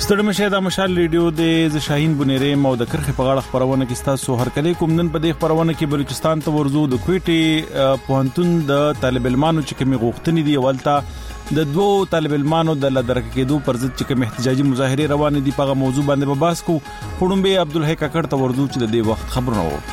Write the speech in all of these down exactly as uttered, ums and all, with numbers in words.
ستړي مشه د مشال ریډیو د شاهین بنيره مو د کرخه په غاړه خبرونه کې تاسو هر کله کوم نن په دې خبرونه کې بلوچستان ته ورزو د کوټي پوهنتون د طالب علمانو چې کومي غوښتنې دي ولته د دوو طالب علمانو د لدرک کېدو پر ضد چې کوم احتجاجي مظاهره روان دي په موضوع باندې به بحث کو خړومبه عبدالحی کاکړ ته ورزو چې د دې وخت خبرونه وو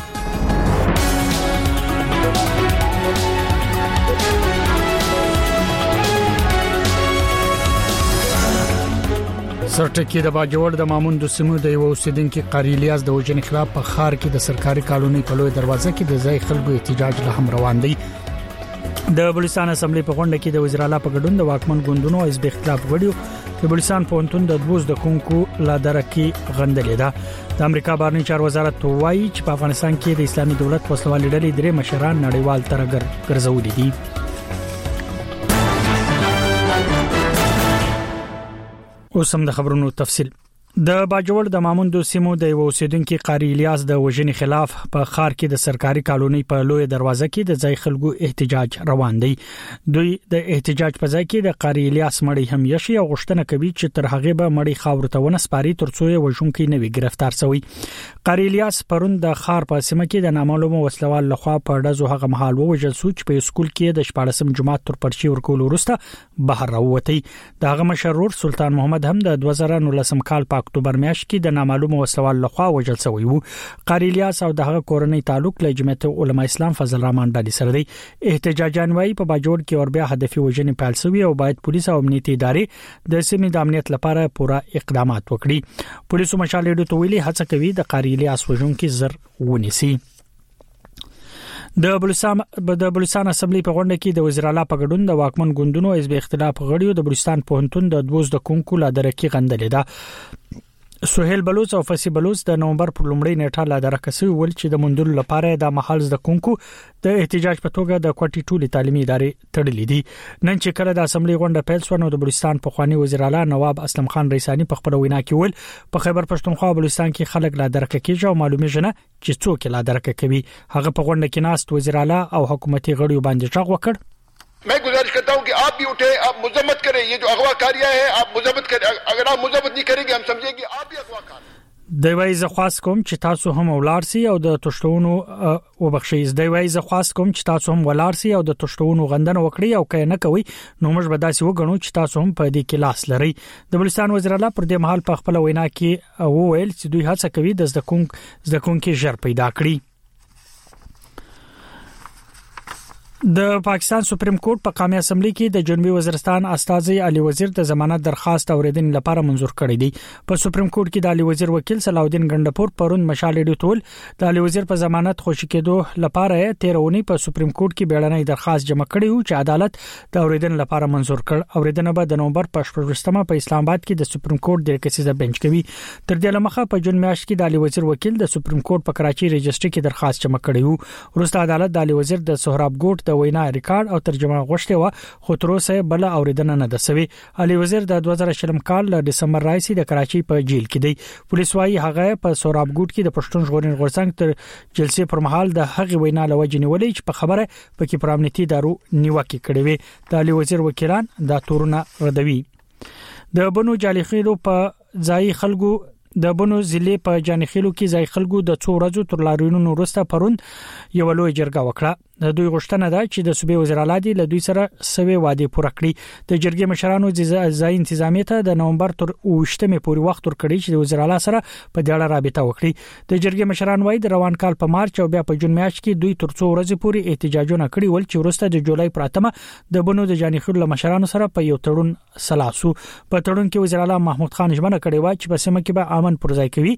سرټکی د باجوړ د مامون د سیمو د یو اوسیدونکو قاری الیاس د وجنې خلاف په خار کې د سرکاري کالونی په لوی دروازه کې د ځای خلکو احتجاج له هم روان دي د بلوچستان اسمبلی په غونډه کې د وزیر اعلی په ګډون د واکمن ګوندونو حزب اختلاف غړیو د بلوچستان پوهنتون د دوز د کونکو لا درکې غندلې ده د امریکا بهرنی چارو وزارت وایي چې په افغانستان کې د اسلامي دولت وسلوال ډلې درې مشران نړیوال ترګر ګرځولې دي اوس هم د خبرونو تفصیل د باجوړ د مامون د سیمو د یو اوسیدونکو قاری الیاس د وژنې خلاف په خار کې د سرکاري کالونی په لوی دروازه کې د ځای خلکو احتجاج روان دی دوی د احتجاج په ځای کې د قاری الیاس مړی هم یشي او غشتنه کوي چې تر هغه به مړی خاور ته ونه سپاري ترڅو یې وژونکي نه وي گرفتار شوی قاری الیاس پرون د خار په سیمه کې د نامعلومه وسلوال لخوا په ډزو هغه محل ووجل سوچ په سکول کې د شپاړسم جماعت تر پرچی ورکول وروسته بهر راوتی دغه مشرور سلطان محمد هم د دوه زره نولسم کال په اکتوبر میاشت کې د نامعلومه وسلوال لخوا وژل شوی وو قاری الیاس او دغه کورنۍ تعلق له جمعیت علماء اسلام فضل الرحمن ډالي سره دی احتجاجان وايي په باجوړ کې اور بیا هدفي وژنې پیل شوی او باید پولیس او امنیتي ادارې د سیمې د امنیت لپاره پوره اقدامات وکړي پولیسو مشال ډیډو تویلي هڅه کوي د قاری الیاس وژونکو زر ونیسي د بلوچستان د بلوچستان اسمبلی په غونډه کې د وزیر اعلی په ګډون د واکمن ګوندونو حزب اختلاف غړیو د بلوچستان پوهنتون د دوز د کونکو لا درکې غندلې ده سہیل بلوچ او فصیح بلوچ د نومبر پر لومړۍ نیټه لا درکسي ول چې د مندل لپاره د محل د کونکو د احتجاج په توګه د کوټي ټولي تعلیمي ادارې تړلې دي نن چې کله د اسمبلی غونډه پیل شو نو د بلوچستان په خواني وزیر اعلی نواب اسلم خان ریسانی په خبرو وینا کې ول په خیبر پښتونخوا بلوچستان کې خلک لا درکه کیږي او معلومه جنه چې څوک لا درکه کوي هغه په غونډه کې ناست وزیر اعلی او حکومتي غړیو باندې ټاغ وکړ मैं गुजारिश करता हूं कि आप भी उठे आप मुजम्मत करें ये जो अगवाकारियां है आप मुजम्मत करें अगर आप मुजम्मत नहीं करेंगे हम समझेंगे आप भी अगवाकार د وای ز خاص کوم چې تاسو هم ولارسي او د تشتونو وبخښي د وای ز خاص کوم چې تاسو هم ولارسي او د تشتونو غندنه وکړي او کای نه کوي نو موږ به داسې وګڼو چې تاسو هم په دې کې لاس لري د بلوچستان وزیر اعلی پر دې محل په خپل وینا کې وویل چې دوی هڅه کوي د زدکون زدکون کې ژر پیدا کړي د پاکستان سپریم کورټ په قومي اسمبلی کې د جنوبي وزیرستان استاذي علي وزیر د ضمانت درخواست اوریدنې لپاره منظور کړی دی په سپریم کورټ کې د علي وزیر وکیل صلاح الدین ګندپور پرون مشال ډیټول د علي وزیر په ضمانت خوشی کېدو لپاره تیرونی په سپریم کورټ کې بیړنۍ درخواست جمع کړی او چې عدالت د اوریدنې لپاره منظور کړ اوریدنه به د نومبر په شپږمه په اسلام آباد کې د سپریم کورټ د کسیزه بنچ کوي تر دې لمخه په جون میاشت کې د علي وزیر وکیل د سپریم کورټ په کراچي رجسټري کې درخواست جمع کړی وو وروسته عدالت د علي وزیر د سهراب ګوټ د وینا ریکارډ او ترجمه غوښته و خو تر اوسه بل اوریدنه نه ده سوي علي وزیر د دوه زره شلم کال ل دسمبر راځي د کراچي په جیل کې دی پولیس وايي هغه په سوراب ګوټ کې د پښتون ژغورنې غورځنګ تر جلسې پر مهال د هغه وینا لوجنی ولې چې په خبره پکې پرامنيتي دارو نیوکه کړې وي د علي وزیر وکیلان د تورونه ردوي د بنو جالخیلو په ځای خلکو د بنو ضلع په جانخیلو کې ځای خلکو د څو ورځو تر لاریونونو وروسته پرون یو لوی جرګه وکړه د دوی غوښتنه ده چې د صوبې وزیر اعلی دی له دوی سره سوي وعده پوره کړي د جرګې مشرانو ځای انتظامیه ته د نومبر تر اوشتمه پورې وخت ورکړي چې د وزیر اعلی سره په دې اړه رابطه وکړي د جرګې مشران وایي د روان کال په مارچ او بیا په جون میاشت کې دوی تر څو ورځې پورې احتجاجونه کړي ول چې وروسته د جولای پر اتمه د بنو د جانخیلو مشرانو سره په یو تړون سلاسو په تړون کې وزیر اعلی محمود خان ژمنه کړې و چې په سیمه کې به امن پرځای کوي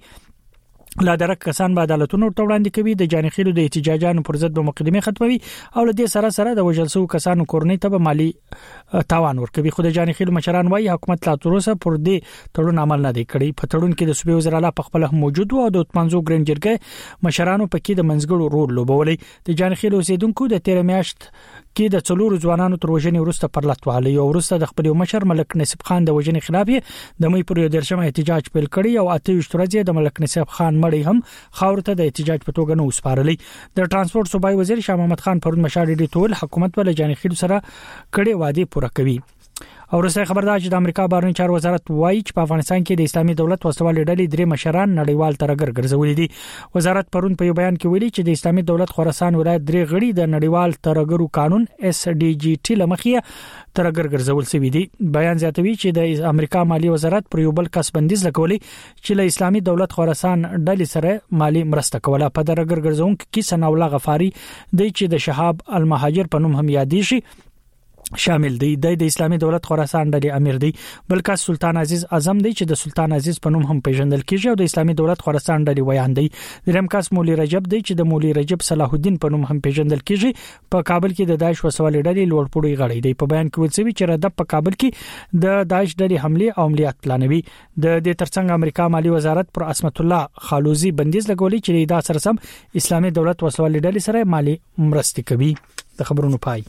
لا درک کسان به عدالتونو ته وړاندې کوي د جانخیلو د احتجاجانو پر ضد به مقدمه ختموي او له دې سره سره د وژلسو کسانو کورنۍ ته به مالی تاوان ورکوي خو د جانخیلو مشران وايي حکومت لا تر اوسه پر دې تړون عمل نه دی کړی په تړون کې د صوبې وزیر اعلی په خپل موجود او د منځو ګرین جرګه مشرانو پکې د منځګړو رول لوبولې د جانخیلو اوسیدونکو د تیر میاشت کې د څلورو ځوانانو تر وژنې وروسته پر لټواله او وروسته د خپل مشر ملک نصیب خان د وژنې خلاف د مې پر یو درشمه احتجاج پیل کړی او اته ورځې د ملک نصیب خان مړی هم خاور ته د احتجاج په توګه نو وسپارلې د ترانسپورت صوبای وزیر شاه محمد خان پرون مشال ډیټول حکومت ول جانخیل سره کړي وعده پوره کوي او روسي خبردار چې د امریکا بهرنی چارو وزارت وایي چې په افغانستان کې د اسلامي دولت وسوالې ډلې درې مشران نړیوال ترګر ګرځولې دي. وزارت پرون په یو بیان کې ویلي چې د اسلامي دولت خراسان ولایت درې غړي د نړیوال ترګرو قانون اس ډي جي ټي لمخې ترګر ګرځول شوی دي. بیان زیاتوي چې د امریکا مالی وزارت پر یو بل کس بندیز لګولې چې له اسلامي دولت خراسان ډلې سره مالی مرسته کوله. په ترګر ګرځون کې سنا الله غفاری د چې د شهاب المهاجر په نوم هم یادې شي شامل دی. د اسلامي دولت خراسان ډلې امیر دی. بلکې سلطان عزیز اعظم دی چې د سلطان عزیز په نوم هم پیژندل کیږي او د اسلامي دولت خراسان ډلې ویان دی. دریم کس مولوی رجب دی چې د مولوی رجب صلاح الدین په نوم هم پیژندل کیږي. په کابل کې د داعش وسوالې ډلې لوړپوړی غړی دی. په بیان کې وڅوي چې ردب په کابل کې د داعش ډلې حمله او عملیات پلانوي. د دې ترڅنګ امریکا مالی وزارت پر اسمت الله خالوزی بندیز لګولې چې دا سره سم اسلامي دولت وسوالې ډلې سره مالی مرستې کوي. د خبرونو پای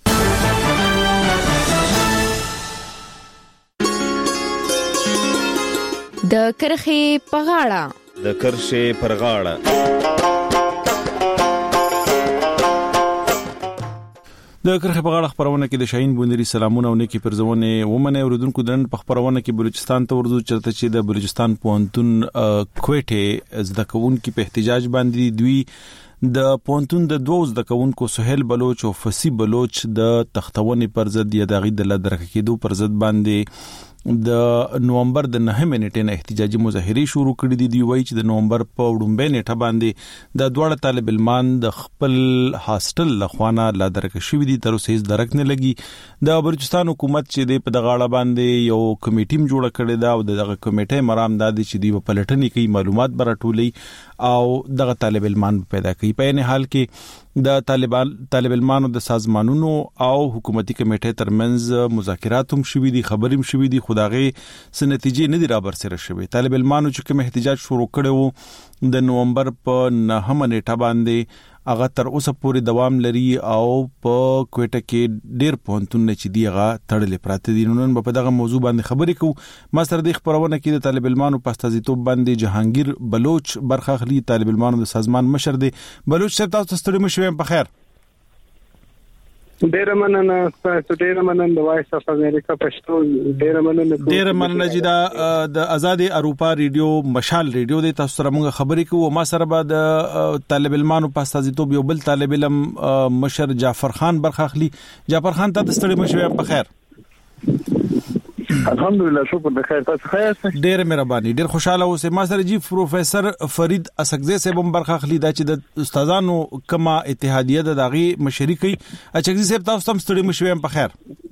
د کرخې په غاړه د کرښې پر غاړه د کرخې په غاړه خبرونه کې د شاهین بونری سلامونه او نیکی پرزونه ومنه اوردونکو دن په خبرونه کې بلوچستان ته ورځو چرته چې د بلوچستان پونتون کوټه زده کوونکو په احتجاج باندې دوی د پونتون د دوه زده کوونکو سهیل بلوچ او فسی بلوچ د تختونې پر ضد یا د غید د درک کېدو پر ضد باندې د نومبر د نهمې نیټې نه احتجاجي مظاهره شروع کړې دي. دی وایي چې د نومبر په وړاندې نیټه باندې د دوه طالب علمان د خپل هاستل لخوانه لا درک شوې دي تر اوسه هیڅ درک نه لګي. د بلوچستان حکومت چې د په دغاړه باندې یو کمیټیم جوړ کړی دا او دغه کمیټه مرام دادي چې دی په پلټنې کې معلومات برټولې او دغه طالب علمان پیدا کوي. په نه حال کې د طالبان طالب علمانو د سازمانونو او حکومتي کمیټې ترمنځ مذاکرات هم شوي دي خبرې هم شوي دي خداغه س نتیجې نه دي را برسره شوي. طالب علمانو چې کوم احتجاج شروع کړو د نومبر په نهمه نیټه باندې هغه تر اوسه پورې دوام لري او په کوټه کې ډېر پونتون چې دی هغه تړلې پراته دي. نن په دغه موضوع باندې خبرې کوو. ما سره د خبرونه کې د طالب علمانو په استازیتوب باندې جهانگیر بلوچ برخه اخلي. طالب علمانو د سازمان مشر دی. بلوچ صاحب تاسو ستړي مشوي په خیر. ډیر مننه تاسو ډیر مننه د وایس اف امریکا پښتو ډیر مننه ډیر مننه چې دا د آزاد اروپا ریډیو مشال ریډیو د تاسو سره موږ خبرې کوو. ما سره به د طالب علمانو په استازیتوب یو بل طالب علم مشر جعفر خان برخه اخلي. جعفر خان تاسو ستړي مشوي په خیر. الحمدلله شکر د خیر تاسو خیر ډیر مهرباني ډیر خوشاله اوسه. ما سره جی پروفیسور فرید اسقزی صاحب هم برخه اخلي دا چې د استادانو کما اتحادیه د داغي مشري کوي. اسقزی صاحب تاسو هم ستړي مشوي په خیر.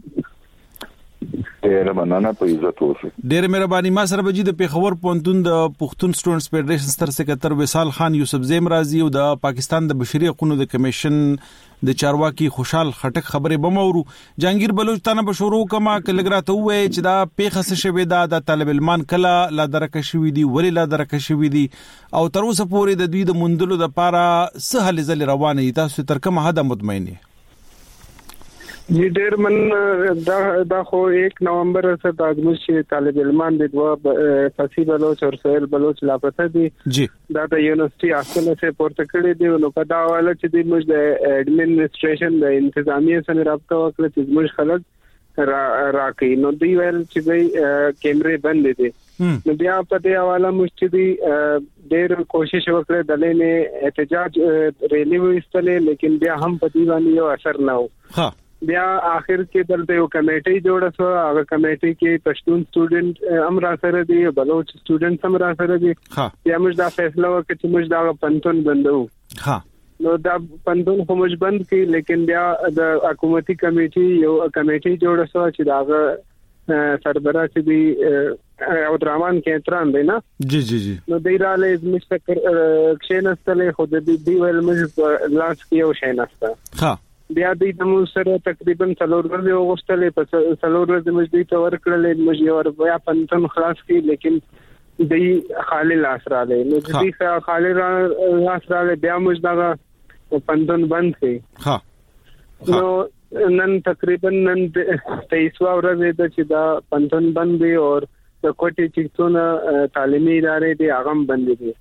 ډیر مننه په عزت اوسه. ډیر مهرباني. ما سره بجې د پیښور پونتون د پښتون سټوډنټس فدریشن ستر سکرټر وصال خان یوسف زیم رازي او د پاکستان د بشري حقوقو د کمیشن د چارواکي خوشحال خټک خبره بمورو. جهانگیر بلوچ تانه به شروع کما کلګراته وې چې دا پیښه څه شوی دا د طالب علمان کله لا درک شوی دي ولی لا درک شوی دي او تر اوسه پورې د دوی د مندلو د پاره سهل ځل روانه دي. تاسو تر کومه حد مطمئنه؟ جی ډیر من دا دا خو یک نومبر سره د ازموش طالب علمان د دوه فسی بلوچ او سهیل بلوچ لاپته دي. جی دا د یونیورسيټي اصله سے پورته کړی دی نو په دا حواله چې د موږ د اډمنستریشن د انتظامیه سره رابطه وکړه چې موږ خلک را راکې نو دی ویل چې د کیمرې بند دي. نو بیا په دې حواله موږ چې دی ډیر کوشش وکړه د لینې احتجاج ریلی وستلې لیکن بیا هم په دې باندې یو اثر نه و. ها بیا اخر کې دلته یو کمیټي جوړه شو. هغه کمیټي کې پښتون سټوډنټ هم را سره دي بلوچ سټوډنټ هم را سره دي. بیا موږ دا فیصله وکړه چې موږ دا پنتون بندو. ها نو دا پنتون خو موږ بند کړي لیکن بیا د حکومتي کمیټي یو کمیټي جوړه شو چې دا سربراہ چې دی او درمان کې اعتراض دی نه. جی جی جی نو دیراله زموږ فکر کښیناستلې خو د دې ویل موږ لاس کې یو شي نسته. ها بیا د دې سره تقریبا څلور ورځې وغوښتلې په څلور ورځې موږ دې ته ورکړلې موږ یو بیا پنځم خلاص کړي لیکن دې خالی لاس را لې نو دې خالی لاس را لې بیا موږ دا پنځم بند کړي. ها نو نن تقریبا نن تیئیس ورځې د چې دا پنځم بند دی او د کوټې چې څونه تعلیمي ادارې دي هغه بند دي. ها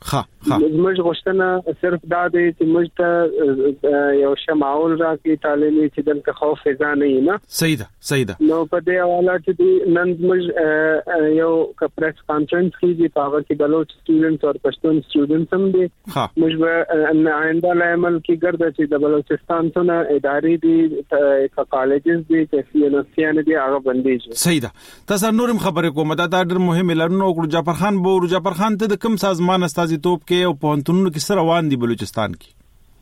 موږ غوښتنه صرف دا دی چې موږ ته یو شماول راکې تعلیمي چې دلته خوف فضا نه وي نه صحیح ده صحیح ده نو په دې حواله چې نن موږ یو پریس کانفرنس کیږي په هغه کې بلوچ سټوډنټس او پښتون سټوډنټس هم دي موږ به آینده عمل کې ګرځي چې د بلوچستان څخه ادارې دي کالجز دي چې یونیورسيټي دي هغه بندي صحیح ده تاسو نورم خبرې کوم دا ډېر مهمه لرنو او جعفر خان بو جعفر خان ته د کوم سازمان استازیتوب کې او پوهنتونونو کې سره روان دي بلوچستان کې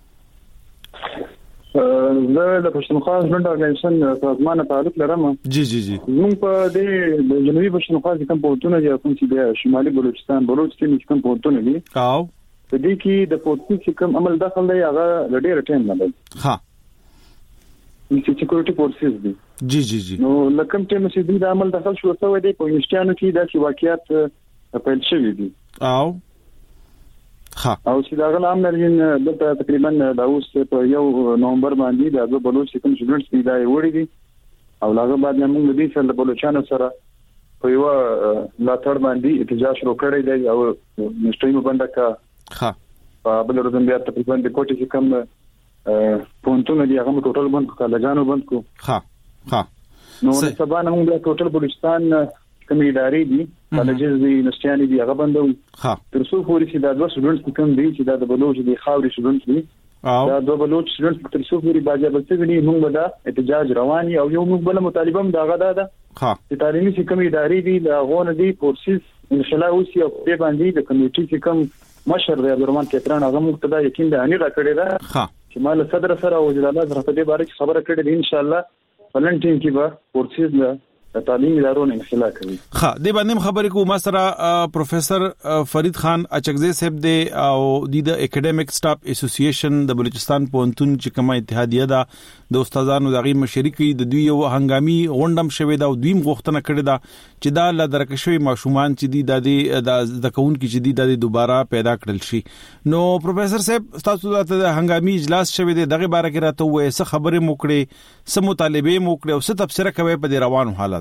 زه د پښتونخوا ژوند ارګانیزیشن سازمان تعلق لرم جی جی جی موږ په دې د جنوبي پښتونخوا کې کوم پوهنتون دي کوم چې د شمالي بلوچستان بلوچستان کې کوم پوهنتون دي او د دې کې د پوهنتون چې کوم عمل داخل دی هغه ډېر ټیم نه دی ها چې سکیورټي فورسز دي جی جی جی نو لکه ټیم چې د عمل داخل شو څه وایي په یونیورسيټانو کې د واقعیت پیل شوی دي او ها او چې دا غل عام لرین د تقریبا د اوس په یو نومبر باندې د بلوچ کوم سټوډنټس دی دا وړي دي او هغه بعد موږ د دې سره بلوچانو سره په یو لا تر باندې احتجاج شروع کړی دی او نشټوي مبنده کا ها په بل ورځ بیا تقریبا د کوټې چې کوم پونتونه دی هغه ټوټل بند کو لګانو بند کو ها ها نو سبا نه موږ ټوټل بلوچستان کوم ادارې دي کالجز دي یونیورسيټي دي هغه بندو ها تر څو پورې چې دا دوه سټوډنټس کوم دي چې دا د بلوچ دي خاوري سټوډنټس دي دا دوه بلوچ سټوډنټس تر څو پورې باجه بلته دي موږ دا احتجاج رواني او یو موږ بل مطالبه هم دا غدا ده ها چې تعلیمي چې کوم ادارې دي دا غون دي فورسز ان شاء الله اوس یو په باندې د کمیټې چې کوم مشر دی عبدالرحمن کتران هغه موږ ته دا یقین ده اني را کړی ده ها چې مال صدر سره او وزیر اعلی سره په دې باره کې خبره کړې ده ان شاء الله ولنټین کې به فورسز له تعلیمي ادارو نه انخلا کوي ها دې باندې خبرې کوم سره پروفیسور فرید خان اچکزی صاحب دی او د اکیډمیک سټاف اسوسییشن د بلوچستان پوهنتون چې کومه اتحادیه ده د استادانو دغه مشرکی د دوی یو هنګامي غونډم شوې ده او دویم غوښتنه کړې ده چې دا ل درکشوي ماشومان چې دی د د کون کې چې دی د دوباره پیدا کړل شي نو پروفیسور صاحب تاسو د هنګامي اجلاس شوې ده دغه باره کې راته وې څه خبره موکړې څه مطالبه موکړې او څه تفسیر کوي په دې روانو حالات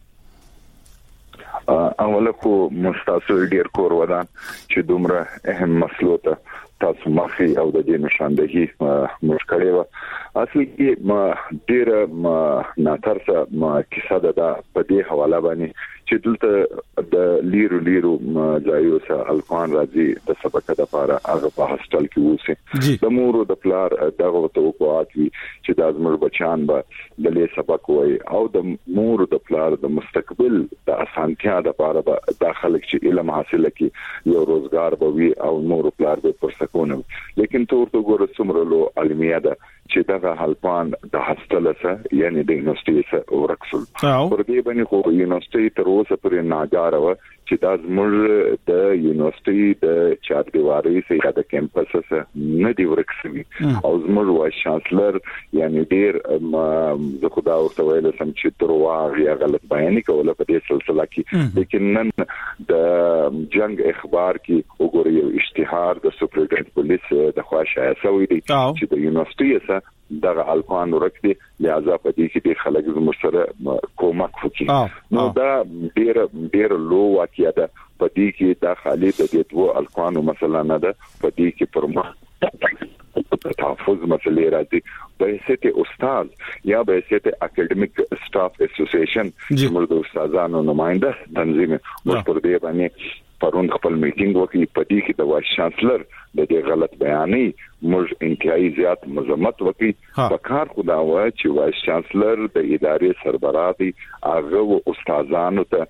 اوله خو مستاسو ډیر کور ودان چې دومره اهم مسلو ته تاسو مخي او د دې نشاندهي مشکلې و اصلي کې ما ډیر ما ناترسه ما کیسه ده په دې حواله باندې چې دلته د لیرو لیرو ځایو سره الکوان راځي د سبق د لپاره هغه په هاستل کې وسی د مورو د پلار دغه توقعات وي چې د ازمر بچان به د لې سبق وای او د مورو د پلار د مستقبل د اسانتیا د لپاره به داخله چې علم حاصله کی یو روزګار به وي او مورو پلار به پرسکونه لیکن تور تو ګور سمرلو علمیه ده چې دا هلپان د هاستل سره یعنی د یونیورسيټي سره ورکسل پر دې باندې خو یونیورسيټي تر اوسه پرې ناګاره و چې دا زموږ د یونیورسيټي د چاردیواري سره د کیمپس سره نه دی ورکسوي او زموږ وایس چانسلر یعنی ډیر زه خدا ورته ویل سم چې درواغ یا غلط بیان کوله په دې سلسله کې لیکن نن د جنگ اخبار کې وګورئ یو اشتهار د سپریډنټ پولیس د خواشه سوي دي چې د یونیورسيټي سره دغه الکوان ورکړي لہذا په دې کې د خلک زموږ سره کومک وکړي نو دا ډیر ډیر لو واقعیا ده په دې کې دا خالي د دې دوه الکوانو مثلا نه ده په دې کې پر تحفظ مسلې راځي په حیثیت استاد یا په حیثیت اکیډمیک سټاف اسوسییشن چې موږ د استادانو نمائنده تنظیم موږ پر دې باندې پروند خپل میټینګ وکړي په دې کې د وایس چانسلر د دې غلط بیانې موږ انتهایی زیات مذمت وکړي په کار خدا و چې وایس چانسلر د ادارې سربراه دي هغه استادانو ته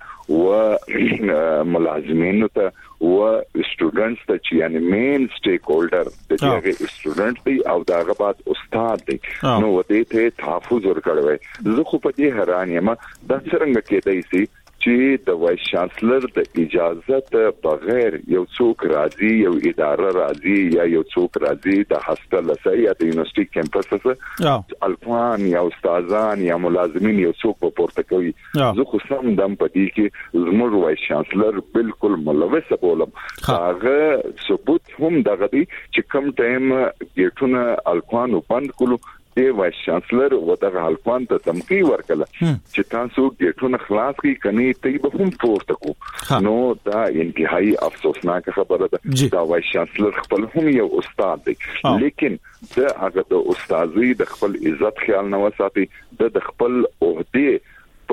او ملازمینو ته او سټوډنټس ته چې یعنی مین سټیک هولډر د دې سټوډنټ دی او دا غبات استاد دی نو دې ته تحفظ ورکړوي زه خو په دې حیران یم دا څنګه کېدای شي چې د وایس چانسلر د اجازه بغیر یو څوک راځي یو اداره راځي یا یو څوک راځي د هاستل سره یا د یونیورسيټي کیمپس سره الکوان یا استادان یا ملازمین یو څوک په پورته کوي زه خو سم دم پدې کې زموږ وایس چانسلر بالکل ملوث بولم هغه ثبوت هم دغه دی چې کم ټایم ګټونه الکوان بند کړو دی وایس چانسلر ودغه هلکان ته تمکی ورکړه چې تاسو ګټونه خلاص کی کني ته به هم پورته کو نو دا انتهایی افسوسناک خبره ده دا وایس چانسلر خپل هم یو استاد دی لیکن دا هغه د استادۍ د خپل عزت خیال نه وساتي د خپل عہده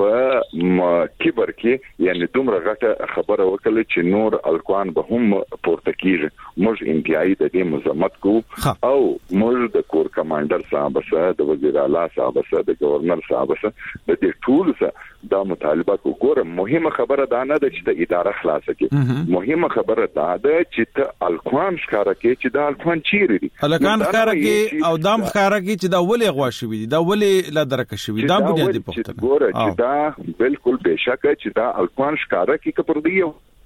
په کبر کې یعنی دومره غټه خبره وکړه چې نور الکوان به هم پورته کیږي موږ انتهایی د دې مزمت کو او موږ د کور کمانډر صاحب سره د وزیر اعلی صاحب سره د گورنر صاحب سره د دې ټول سره دا مطالبه کو ګوره مهمه خبره دا نه ده چې د اداره خلاصه کې مهمه خبره دا ده چې ته الکوان ښکارا کې چې دا الکوان چیرې دي الکوان ښکارا کې او دام ښکارا کې چې دا ولې غوا شوی دي دا ولې لا درک شوی دا بنیادی پوښتنه ګوره چې دا بالکل بشکه چې دا الکوان ښکارا کې کپر دی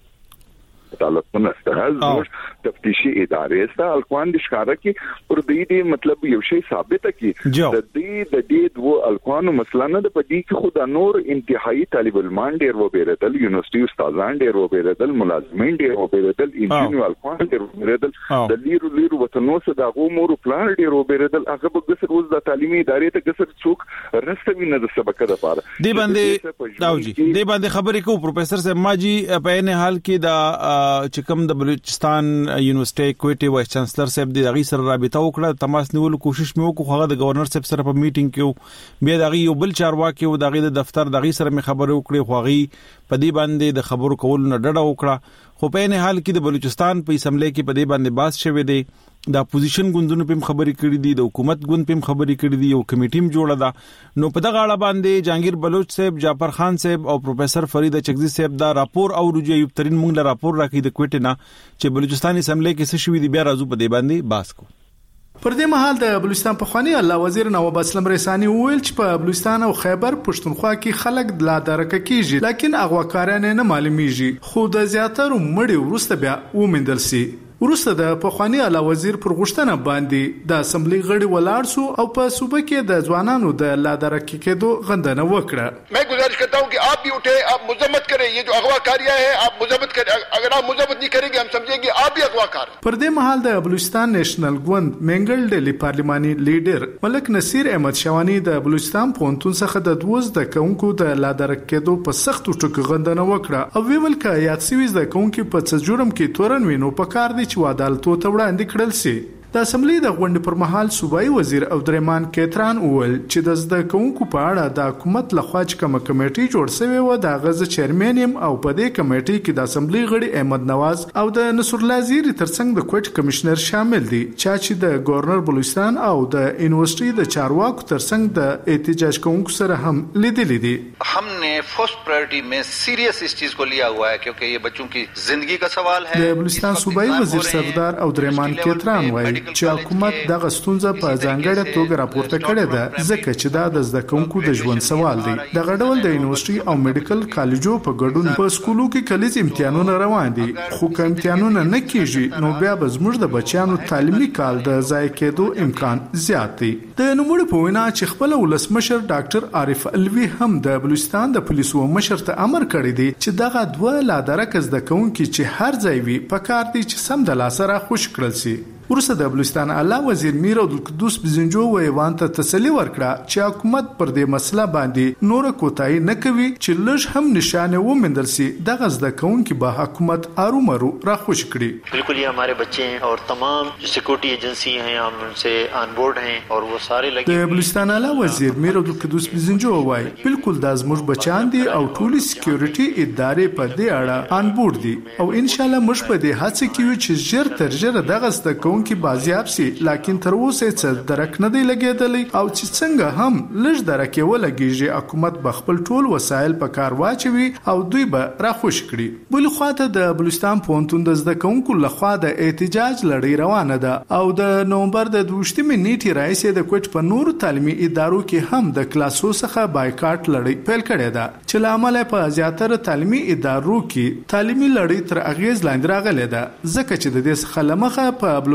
عدالتونه ستاسو تفتیشي ادارې ستاسو الکوان د ښکارا کې پر دې دې مطلب یو شی ثابت کی د دې د دې دوه الکوانو مسله نه د پدې کې خود نور انتهایی طالب المان ډیر و بیرتل یونیورسيټي استادان ډیر و بیرتل ملازمین ډیر و بیرتل انجینر الکوان ډیر و بیرتل د لیرو لیرو وطنو څخه د غومور پلان ډیر و بیرتل هغه به ګسر اوس د تعلیمي ادارې ته ګسر څوک رسوي نه د سبق د پاره دی باندې داوجي دی باندې خبرې کو پروفیسور صاحب ماجی په ان حال کې دا چې کوم د بلوچستان یونیورسيټي کوټي وایس چانسلر صاحب د غي سره رابطه وکړه تماس نیول کوشش مې وکړو هغه د گورنر صاحب سره په میټینګ کې بیا د غي یو بل چارواکي او د غي د دفتر د غي سره مې خبرې وکړې خو غي په دې باندې د خبرو کول نه ډډه وکړه خو په نه حال کې د بلوچستان په اسمبلی کې په دې باندې باس شوه دی د اپوزیشن ګوندونو په خبرې کړې دي د حکومت ګوند په خبرې کړې دي یو کمیټه م جوړه ده نو په دغه اړه باندې جهانگیر بلوچ صاحب جعفر خان صاحب او پروفیسور فرید چغزی صاحب دا راپور او رجوع ایوب ترين موږ له راپور راکې د کوټه نه چې بلوچستان اسمبلی کې څه شوې دي بیا راځو په دې باندې باس کو پر دې مهال د بلوچستان په خواني الله وزیر نواب اسلم رساني وویل چې په بلوچستان او خیبر پښتونخوا کې خلک لا درک کیږي لیکن اغواکاران نه معلومیږي خو د زیاتره مړي ورسته بیا ومندل سي ورسته د پخوانی اعلی وزیر پر غشتنه باندې د اسمبلی غړي ولاړ سو او په صوبه کې د ځوانانو د لا درک کېدو غندنه وکړه मैं गुजारिश करता हूं कि आप भी उठे आप मजम्मत करें ये जो अगवा कारिया है आप मजम्मत करें अगर आप मजम्मत नहीं करेंगे हम समझेंगे आप भी अगवाकार पर दې مهال د بلوچستان نېشنل ګوند منګل ډلې پارلماني لیډر ملک نصیر احمد شوانی د بلوچستان پونتون څخه د دوز د کونکو د لا درک کېدو په سختو ټکو غندنه وکړه او ویل ک یاد سویز د کونکو په څ جرم کې تورن وینو په کار دي چې عدالتو ته وړاندې کړل سي د اسمبلی د غونډې پر مهال صوبایي وزیر عبدالرحمن کیتران وویل چې د زده کوونکو په اړه د حکومت لخوا چې کومه کمیټي جوړ شوې و د غزه چیرمن او په دې کمیټي کې د اسمبلی غړي احمد نواز او د نصر الله زیری ترڅنګ د کوټ کمشنر شامل دي چې د گورنر بلوچستان او د یونیورسيټي د چارواکو ترڅنګ د احتجاج کوونکو سره هم لیدلې دي हमने फर्स्ट प्रायोरिटी में सीरियस इस चीज को लिया हुआ है क्योंकि ये बच्चों की जिंदगी का सवाल है د بلوچستان صوبایي وزیر سردار عبدالرحمن کیتران وایي چې حکومت دغه ستونزه په ځانګړې توګه راپورته کړې ده ځکه چې دا د زده کوونکو د ژوند سوال دی د غډول د یونیورسيټي او میډیکل کالجو په ګډون په سکولو کې کلیز امتحانونه روان دي خو که امتحانونه نه کیږي نو بیا به زموږ د بچیانو تعلیمي کال د ضایع کېدو امکان زیات دی د نوموړي په وینا چې خپل ولسمشر ډاکټر عارف الوی هم د بلوچستان د پولیسو مشر ته امر کړی دی چې دغه دوه لا درک زده کوونکي چې هر ځای وي په کار دي چې سم د لاسره خوش کړل سي ورسره د بلوچستان اعلی وزیر میر عبدالقدوس بزنجو ویوان ته تسلی ورکړه چې حکومت پر دې مسله باندې نور کوتاهی نه کوي چې لږ هم نشانه ومندل سي دغه زده کوونکي به حکومت ارومرو راخوش کړي بالکل ये हमारे बच्चे हैं और तमाम जो सिक्योरिटी एजेंसी हैं हम उनसे ऑन बोर्ड हैं और वो सारे लगे د بلوچستان اعلی وزیر میر عبدالقدوس بزنجو وایي بالکل د زموږ بچان دي او ټول سکیورټي ادارې په دې اړه آن بورډ دي او ان شاء الله موږ په دې هڅه کوو چې ژر تر ژره دغه زده کوونکي بازیاب سي لکه تر اوسه څه درک نه دی لګیدلی او چې څنګه هم لږ درکې ولګیږي حکومت به خپل ټول وسایل په کار واچوي او دوی به راخوش کړي بل خواته د بلوچستان پونتون د زده کوونکو لخوا د احتجاج لړۍ روانه ده او د نومبر د دوشتمې نیټې راځي د کوټ په نور تعلیمي ادارو کې هم د کلاسو څخه بایکاټ لړۍ پیل کړې ده چې لامل په زیاتره تعلیمي ادارو کې تعلیمي لړۍ تر اغیز لاندې راغلې ده ځکه چې د دې څخه لمخه په بلوچستان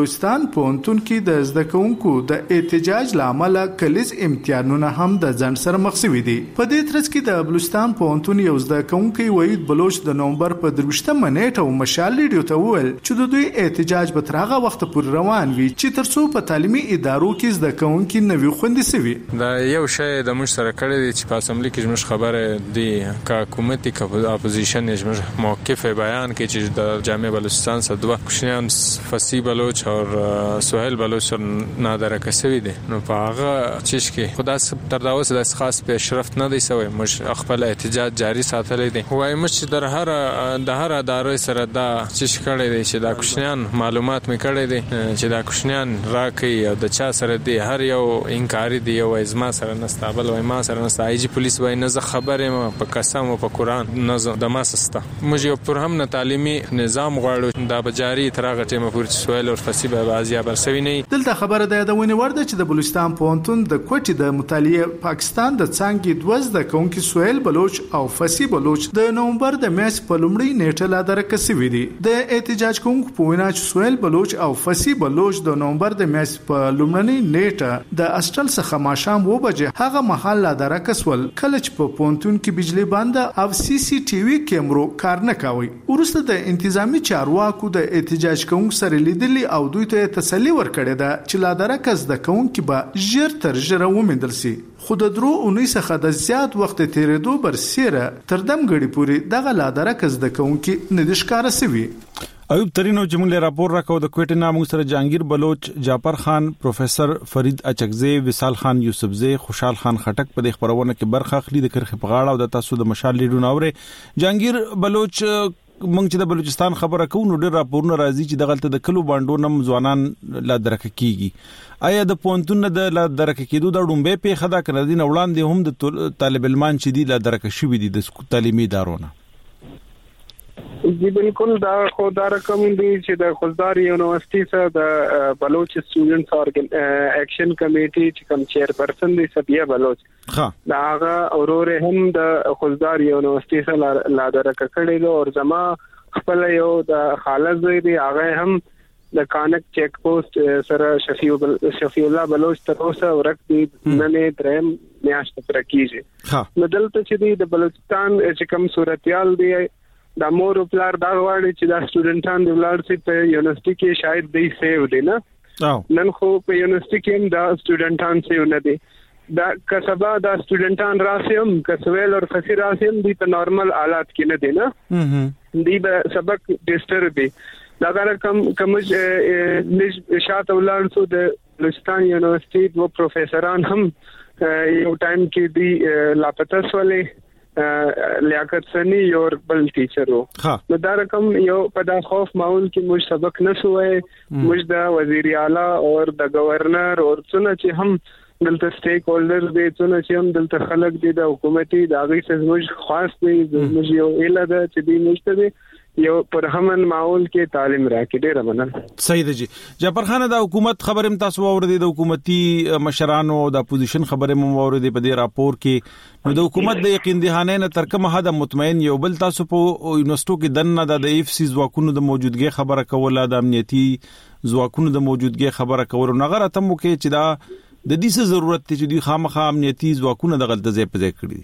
بلوچستان پوهنتون کې د زده کوونکو د احتجاج لامل کلیز امتحانونه هم د ځنډ سره مخ شوي دي. په دې ترڅ کې د بلوچستان پوهنتون یو زده کوونکی وحید بلوچ د نومبر په درویشتمه نیټه مشال ریډیو ته وویل چې د دوی احتجاج به تر هغه وخت پورې روان وي چې تر څو په تعلیمي ادارو کې زده کوونکي نوي خوندې سوي. دا یو شی د موږ سره کړی دی چې په اسمبلی کې موږ خبره دی کا حکومتي کا اپوزیشن یې موږ موقف بیان کې چې د جامعه بلوچستان څخه دوه کوشنیان فصیح بلوچ او سهیل بلوچ نادره کسوي دي نو په هغه چیش کې خدا تر دا اوس د خاص پیشرفت نه دی سوی. موږ خپل احتجاج جاری ساتلی دی. وایي موږ در هر د هر ادارې سره دا چیش کړی دی چې دا کوشنیان معلومات مې کړی دي چې دا کوشنیان راکې او د چا سره دی هر یو انکاری دی او ازما سره نستا بل وای ما سره نستا ای جی پولیس وای نه خبره ما په قسم او په قران نه د ما سستا. موږ یو پر هم نه تعلیمي نظام غواړو دا بجاری ترغه ټیمه پور سوال او فصیح به ازیا برسوي نه. دلته خبره ده د ونی ورده چې د بلوچستان پوهنتون د کوټې د مطالعه پاکستان د څنګه دوز د کونکي سویل بلوچ او فصیح بلوچ د نومبر د میاشت په لومړۍ نیټه لا درکسي وي دي. د احتجاج کوونکو په وینا چې سویل بلوچ او فصیح بلوچ د نومبر د میاشت په لومړنۍ نیټه د استل څخه ماشام و بجې هغه محل لا درکسول کله چې په پونتون کې بجلی بند او سی سی ټي وي کیمرو کار نه کوي. ورسته د انتظامی چارواکو د احتجاج کوونکو سره لیدلي او دوی ته تسلی ورکړه ده چې لا درکس د کوونکو به ژر تر ژره ومندل سي. خود درو اونۍ څخه د زیات وخت تیرېدو برسیره تر دم غړي پوری دغه لا درکس د کوونکو ندشکاره سوي. ایوب ترینو چې موږ راپور راکو د کوټې نامو سره جهانگیر بلوچ، جعفر خان، پروفیسور فرید اچکزی، وصال خان یوسفزی، خوشحال خان خټک په دې خبرونه کې برخه اخلي د کرخ په غاړه او د تاسو د مشال لیډونه اوري. جهانگیر بلوچ موږ چې د بلوچستان خبره کوو نو ډېر راپورونه راځي چې د غلطه د کلو باندې نم ځوانان لا درک کیږي. آیا د پونتون د لا درک کېدو د ډومبه په خدا کړه دي وړاندې هم د طالب علمان چې دی لا درک شوی دي د تعلیمي ادارو؟ جی بالکل دا خو دا رقم دی چې د خوزدار یونیورسيټي سره د بلوچ سټوډنټس اورګن ایکشن کمیټي چې کوم چیرپرسن دی سبیا بلوچ ها دا هغه اورور هم د خوزدار یونیورسيټي سره لا درک کړي دي او زما خپل یو د خالص دی هغه هم د کانک چیک پوسټ سره شفیع شفیع الله بلوچ تر اوسه ورکتي نن درم میاشت تر کیږي. ها نو دلته چې د بلوچستان چې کوم صورتيال دی دا مور پلار دا غواړي چې دا سټوډنټان د ولر سي په یونیورسيټي کې شاید دی سیو دي نه نن خو په یونیورسيټي کې دا سټوډنټان سیو نه دي. دا کسبه دا سټوډنټان راسیم کسویل او فصیح راسیم دي په نارمل حالات کې نه دي نه دی به سبق ډیسټر دي. دا کم کوم نش شات ولر سو د بلوچستان یونیورسيټي و پروفیسوران هم یو ټایم کې دی لاپته سولې لیاقت سنی یو بل ټیچر وو. نو دا رقم یو په دا خوف ماحول کې موږ سبق نشوي. موږ د وزیر اعلی او د گورنر او څنګه چې هم دلته سټیک هولډر دي څنګه چې هم دلته خلک دي د حکومتي د هغه څخه موږ خاص دي موږ یو اله ده چې دی نشته دي یو پرهمن ماحول کې تعلیم راکې ډېر منل. صحیح دی جی. جعفر خان د حکومت خبرم تاسو اوریدي د حکومتي مشرانو د اپوزیشن خبرم اوریدي په دې راپور کې نو د حکومت د یقین دهانه نه تر کومه حد مطمئن یو بل تاسو په یونیورسيټو کې دنه د ایف سی ځواکونو د موجودګي خبره کوله د امنیتي ځواکونو د موجودګي خبره کوله نو غره تم کې چې دا د دې څه ضرورت دی چې دوی خامخا امنیتي ځواکونو د غلطه ځای په ځای کړی.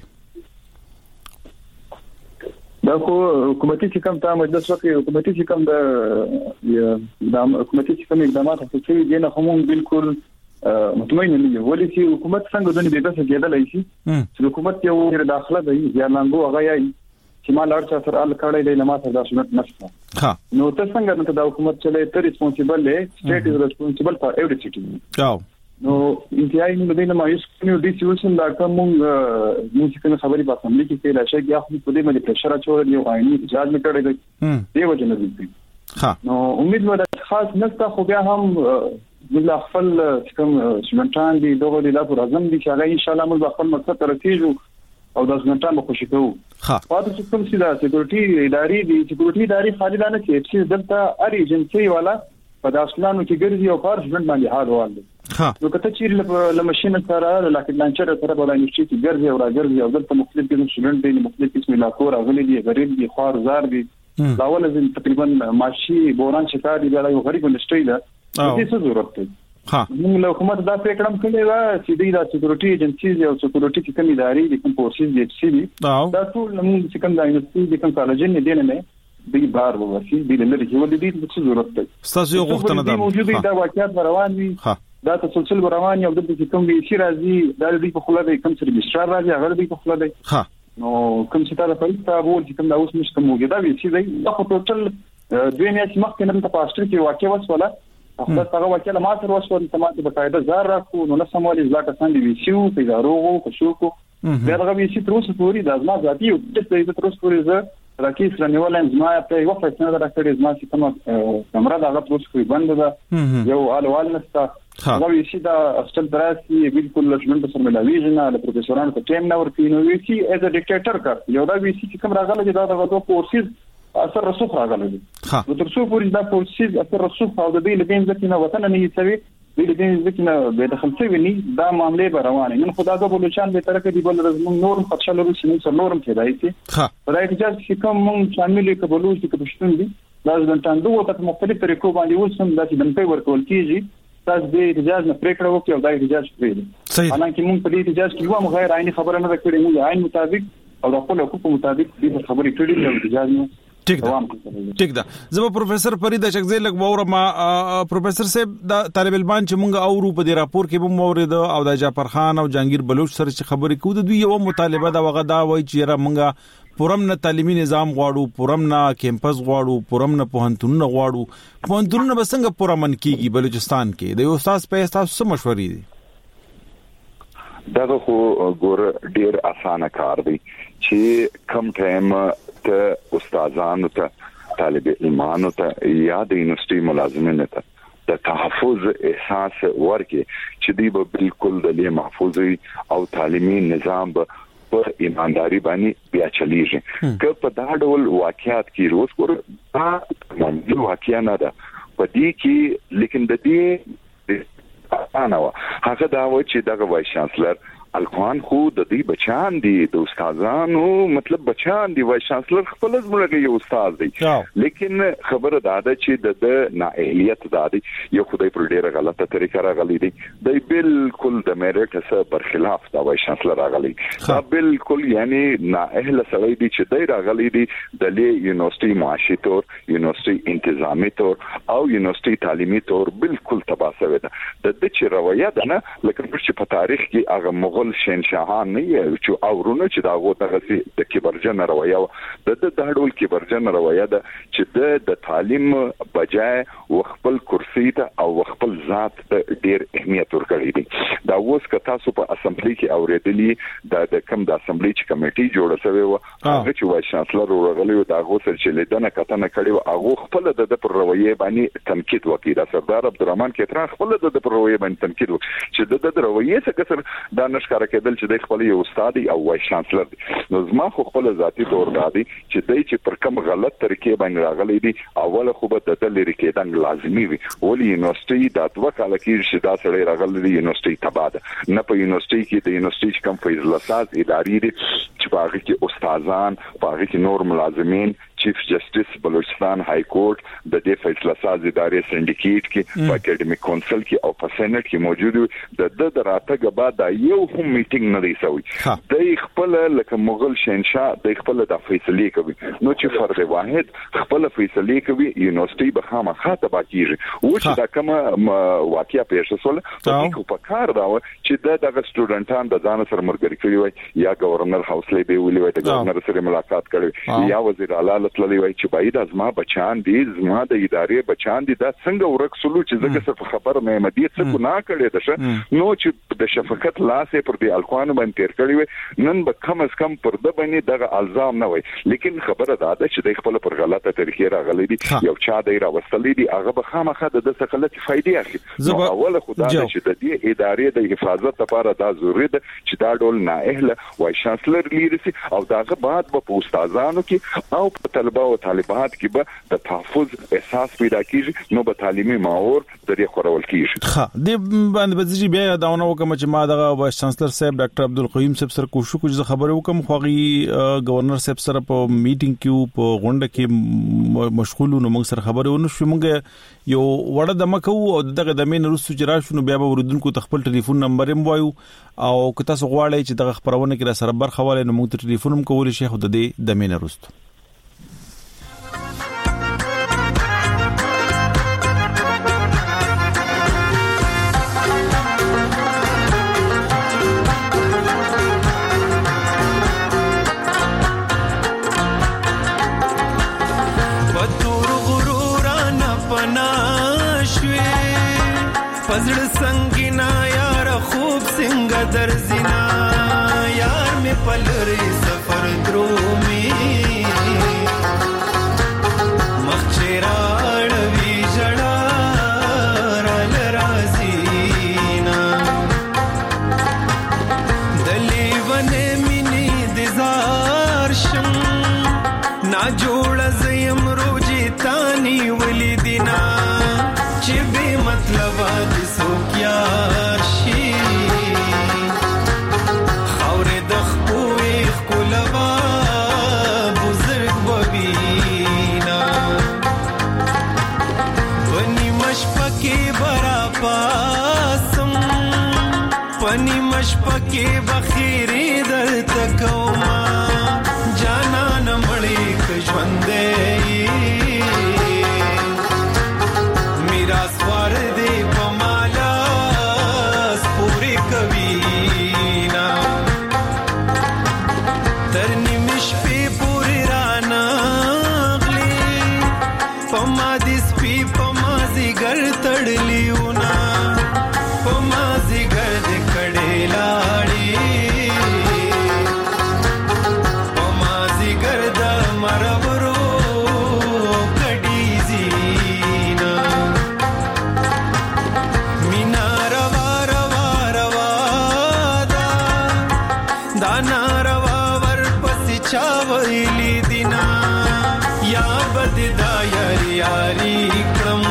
دا خو حکومتي چې کوم ته مجلس وکړي حکومتي چې کوم د د حکومتي چې کوم اقدامات چې دي نه هم بالکل مطمئن نه دي. ولې چې حکومت څنګه دونه به څه کېدلای شي چې حکومت یو غیر داخله دی یا لنګو هغه یې چې ما لار څه سره ال کړی دی نه ما سره د سنت نشته. ها نو ته څنګه ته د حکومت چلے ته ریسپانسیبل دی سټیټ از ریسپانسیبل فار ایوری سټیزن. او نو انتهایی نو دینه ما یوس کنیو دي سیوشن دا کوم موږ چې خبري په اسمبلی کې کېلا شي یا خو په دې باندې پرشر اچول دی او عیني اجازه مې کړی دی دی وجه نه دي. ها نو امید مده خاص نسته خو بیا هم بل خپل کوم سمنټان دي دغه د لپاره اعظم دي چې هغه ان شاء الله موږ خپل مقصد ته رسیدو او د سمنټان په خوشی کوو. ها پاتې چې کوم سیده سکیورټي ادارې دي سکیورټي ادارې خالدانه چې چې دلته ار ایجنسی والا په داسلانو کې ګرځي او کار ژوند باندې حال وال دي. ها نو کته چې له ماشين سره لاکټ لانچر سره بولا نشي چې ګرځي او راګرځي او دلته مختلف قسم ژوند دي مختلف قسم علاقو راغلي دي غریب دي خوار زار دي لاول تقریبا ماشي بوران شکار دي دا یو غریب انډستری ده دې څه ضرورت دی ها موږ له حکومت دا پریکړه کړې و چې دوی د سکیورټي ایجنسیز او سکیورټي کې کوم ادارې د کوم فورسز د سی بي دا ټول موږ چې کوم د یونیورسيټي د کوم کالجن نه دی نه دی بار ووسی د لری کې ولې دې څه ضرورت دی تاسو یو غوښتنه ده موجوده دا واقعیت روان وي دا تسلسل روان یو د کوم وی سی راځي دا د په خله د کوم سره رجسترار راځي هغه د په خله دی ها نو کوم چې تاسو په تاسو وول چې کوم دا اوس نشته موجوده وی سی دی دا په ټوټل دوه میاشتې مخکې نه په پاستر کې واقع وسوله خپل هغه وکیل ما سره وسول ته ماته بقاعده زار راکو نو سمولي ځکه څنګه وی سیو په داروغو کوشوکو دا هغه وی سی تر اوسه پوری د ازما ذاتی او د دې تر اوسه پوری زه راکیس رنیول زما په یو فیصله راکړې زما چې کوم کمره دا غو تر اوسه بند ده یو الوال نستا هغه وی سی دا اصل دراسي بالکل لجنه سره ملاویږي نه پروفیسورانو ته ټیم نه ورکینو وی سی از ا ډیکټیټر کار یو دا وی سی چې کوم راغله دا دغه کورسز اثر رسوخ راغلی دی نو تر څو پورې دا پروسیس اثر رسوخ او د دې لبین ځکه وطن نه یې سوي د دې ځکه به دخل شوی نه دا معاملې به روانه نن خدا د بلوچستان به تر کې دی بل رزم نورم خدشه لرو چې نور نورم کېدای شي ها راځي چې کوم مونږ شامل کې بلوچ کې پښتون دي لازم تاسو ته مختلف طریقو باندې وسم د دې په ورکول کیږي تاسو دې اجازه نه پریکړه وکړئ او دا اجازه پرې حالانکه مونږ په دې اجازه کې یو غیر عیني خبره نه کړې موږ عین مطابق او د خپل حقوقو مطابق دې خبرې کړې او اجازه ٹھیک ده ٹھیک ده زما پروفیسور فرید شکزی لګ ووره ما پروفیسور صاحب د طالب البان چې مونږ اورو په دې راپور کې به مورید او د جعفر خان او جهانگیر بلوچ سره چې خبرې کوو د دوی یو مطالبه دا وغه دا وای چې را مونږه پرم نه تعلیمي نظام غواړو پرم نه کیمپس غواړو پرم نه پوهنتون غواړو پوهنتون به څنګه پرمن کیږي بلوچستان کې د استاد په تاسو څه مشورې دي دا خو ګور ډیر اسانه کار دی چې کم ټایم ته استادانو ته طالب علمانو ته یا د یونیورسيټي ملازمینو ته د تحفظ احساس ورکړي چې دی به بالکل د محفوظي او تعلیمي نظام به په ایمانداري باندې بیا چلیږي که په دا ډول واقعیت کې روز کور دا موږ واقعیا نه ده په دې کې لیکن د دې انا هغه دا و چې دغه وایس چانسلر الکوان خو د دې بچان دي د استادانو مطلب بچان دي وایس چانسلر خپل زموږ یو استاد دی لیکن خبره دا ده چې د نااهلیت دا دی یو خدای پر ډیره غلطه طریقه راغلی دی د بالکل د میرټ سره برخلاف دا وایس چانسلر راغلی دا بالکل یعنی نااهله سړی دی چې دای راغلی دی د یونیورسيټي معاشي تور یونیورسيټي انتظامی تور او یونیورسيټي تعلیمي تور بالکل تباہ شوی ده د دې چې رویه ده نه لکه چې په تاریخ کې هغه مغول شهنشاهان نه یو چې اورونه چې دا غوته غسي د کبرجن رویه د د دهډول کبرجن رویه ده چې د تعلیم بجای وخپل کرسي ته او وخپل ذات ته ډیر اهمیت ورکړي دي دا اوس که تاسو په اسمبلی کې اوریدلی د کم د اسمبلی چې کمیټي جوړه شوی و هغه چې وایس چانسلر ورغلی و دا غوسه چې لیدنه کتنه کړي و هغه خپل د پر رویه باندې تنقید وکړي دا سردار عبدالرحمن کتران خپل د پر رویه باندې تنقید وکړي چې د رویه څخه کسر دا نشکاره کېدل چې د خپل یو استاد او وایس چانسلر نو زما خو خپل ذاتی تور دادي چې دای چې پر کوم غلط طریقې باندې راغلي دي اوله خو به د لری کېدل لازمي وي ولې یونیورسيټي د اتوه کال کې چې دا سړی راغلی دی یونیورسيټي تباده نه په یونیورسيټي کې د یونیورسيټي کوم فیصله ساز ادارې دي چې په هغه کې استادان په هغه کې نور ملازمین چیف جسټس بلوچستان های کورټ د دې فیصله ساز ادارې سندیکیټ کې په اکیډمیک کونسل کې او په سېنات کې موجود د د دراتګ بعد یو هم میټینګ نه دی شوی د خپل لکه مغل شهنشاه د خپل د فیصلې کوي نو چې فرد واحد خپل فیصلې کوي یونیورسيټي به خامخا تبا کیږي او چې دا کوم واقعیا پیښ شول په کار دا چې د دغه سټوډنټان د ځان سره مرګري کړی وي یا گورنر حوصله به ویلي وي د گورنر سره ملاقات کړي یا وزیر اعلی تللی وای چې باید از ما بچان دي زما د ادارې بچان دي دا څنګه ورک سلو چې زګه څه خبر مې مدي څه ګناه کړی ده نو چې د شفقت لاسه پر دې الکوان باندې تیر کړی وي نن به کم از کم پر د باندې دغه الزام نه وای لیکن خبره دا ده چې د خپل پر غلطه طریقې راغلي دي یو چا دی راوستلې دي هغه به خامخا د څه غلطي فائدې اخلي نو اوله خدای چې د دې ادارې د حفاظت لپاره دا ضروري ده چې دا ډول نااهله وای چانسلر لیرسي او داغه بعد به استادانو کې او په طلبه او طالبات کې به د تحفظ احساس پیدا کیږي نو به تعلیمي ماحول ذریعہ خورول کیږي. ها د باندې بځي بیا داونه وکم چې ما دغه وایس چانسلر صاحب ډاکټر عبدالقیوم صاحب سره کوشش کوم چې خبرې وکم خوغي گورنر صاحب سره په میټینګ کې په غونډه کې مشغول نو موږ سره خبرې ونه شو. موږ یو وړه د مکو او دغه د مین روسو چې راشو نو بیا به وردونکو خپل ټلیفون نمبر هم وایو او که تاسو غواړئ چې دغه خبرونه کې را سره برخه والي نو موږ ټلیفون هم کولی شي خو د دې د مین روسو पजड़ संगीना यार खूब सिंग दर्जिना यार में पल रे सफर द्रोमी मखचेराड़ भी जड़ा रल राजीना दली वने मिनी दिजार शम ना जोड़ जयम रोजी तानी वली दिना चिबे मतलब दिसो क्या शी खौरे दखपुए कुलवा बुजुर्ग बबीना बनी मशपके बरा पासम पनी मशपके बखीरे दर तकौमा जाना न मड़े कजवंदे स्वार दे पमाला पूरे कवीना तरनी मिश पे पूरे राना पमादिस पी पमाजी गर तड़ली उना पमाजी गर कड़े लाड़ी पमाजी गर द मरबरो चावली दिना या बददा यारी यारी क्रम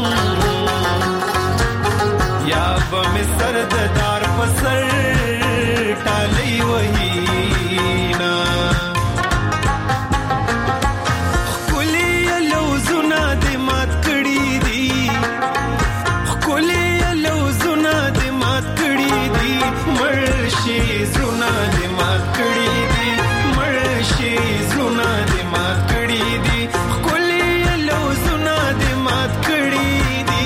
या बम सरदार पसर टाली वही ना कुली लौजुना दे मात कड़ी दी कुली लौजुना दे मात कड़ी दी मर्शी जुना दे मात कड़ी दी मर्शी जुना दे मात कड़ी दी कुली लौजुना दे मात कड़ी दी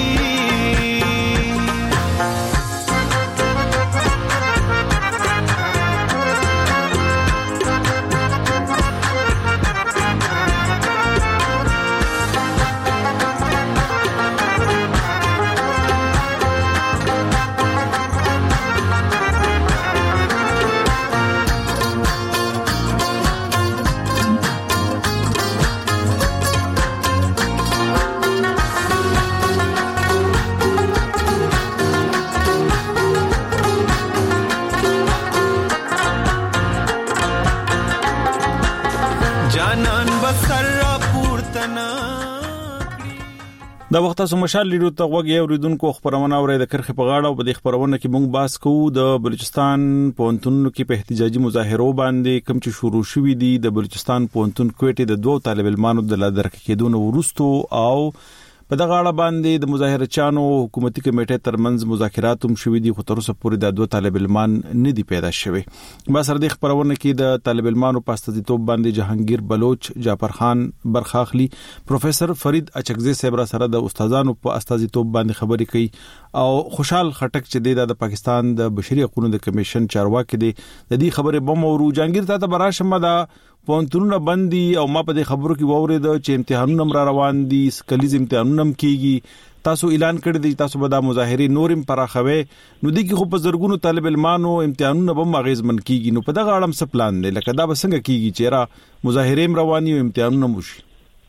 دا وخت سم مشال لیدو ته وګي اوریدونکو خبرونه اوري د کرخه په غاړه او د خبرونه کې مونږ باس کوو د بلوچستان پونتون کې په احتجاجي مظاهرو باندې کم چې شروع شوې دي د بلوچستان پونتون کوټې د دوه طالب علمانو د لادر کېدون ورستو او په دغه اړه باندې د مظاهره چانو حکومتي کمیټې ترمنځ مذاکرات هم شوې دي خو تر اوسه پورې د دوه طالب علمان نه دي پیدا شوی. با سر د خبرونه کې د طالب علمانو په استازیتوب باندې جهانگیر بلوچ، جعفر خان برخاخلی، پروفیسور فرید اچکزی صاحب سره د استادانو په استازیتوب باندې خبرې کوي او خوشحال خټک چې د پاکستان د بشري حقوقو د کمیشن چارواکي دی د دې خبره بم او جهانگیر ته براشم دا پونتونه بندي او ما په دې خبرو کې وورید چې امتحانونه را روان دي، کلیز امتحانونه کیږي، تاسو اعلان کړی دی تاسو به د مظاهره نورم پراخوي، نو دي کې خو په زرګونو طالب علمانو امتحانونه به مغیزمن کیږي، نو په دغه اړه څه پلان دی لکه دا بسنګ کیږي چې را مظاهره رواني او امتحانونه وشي؟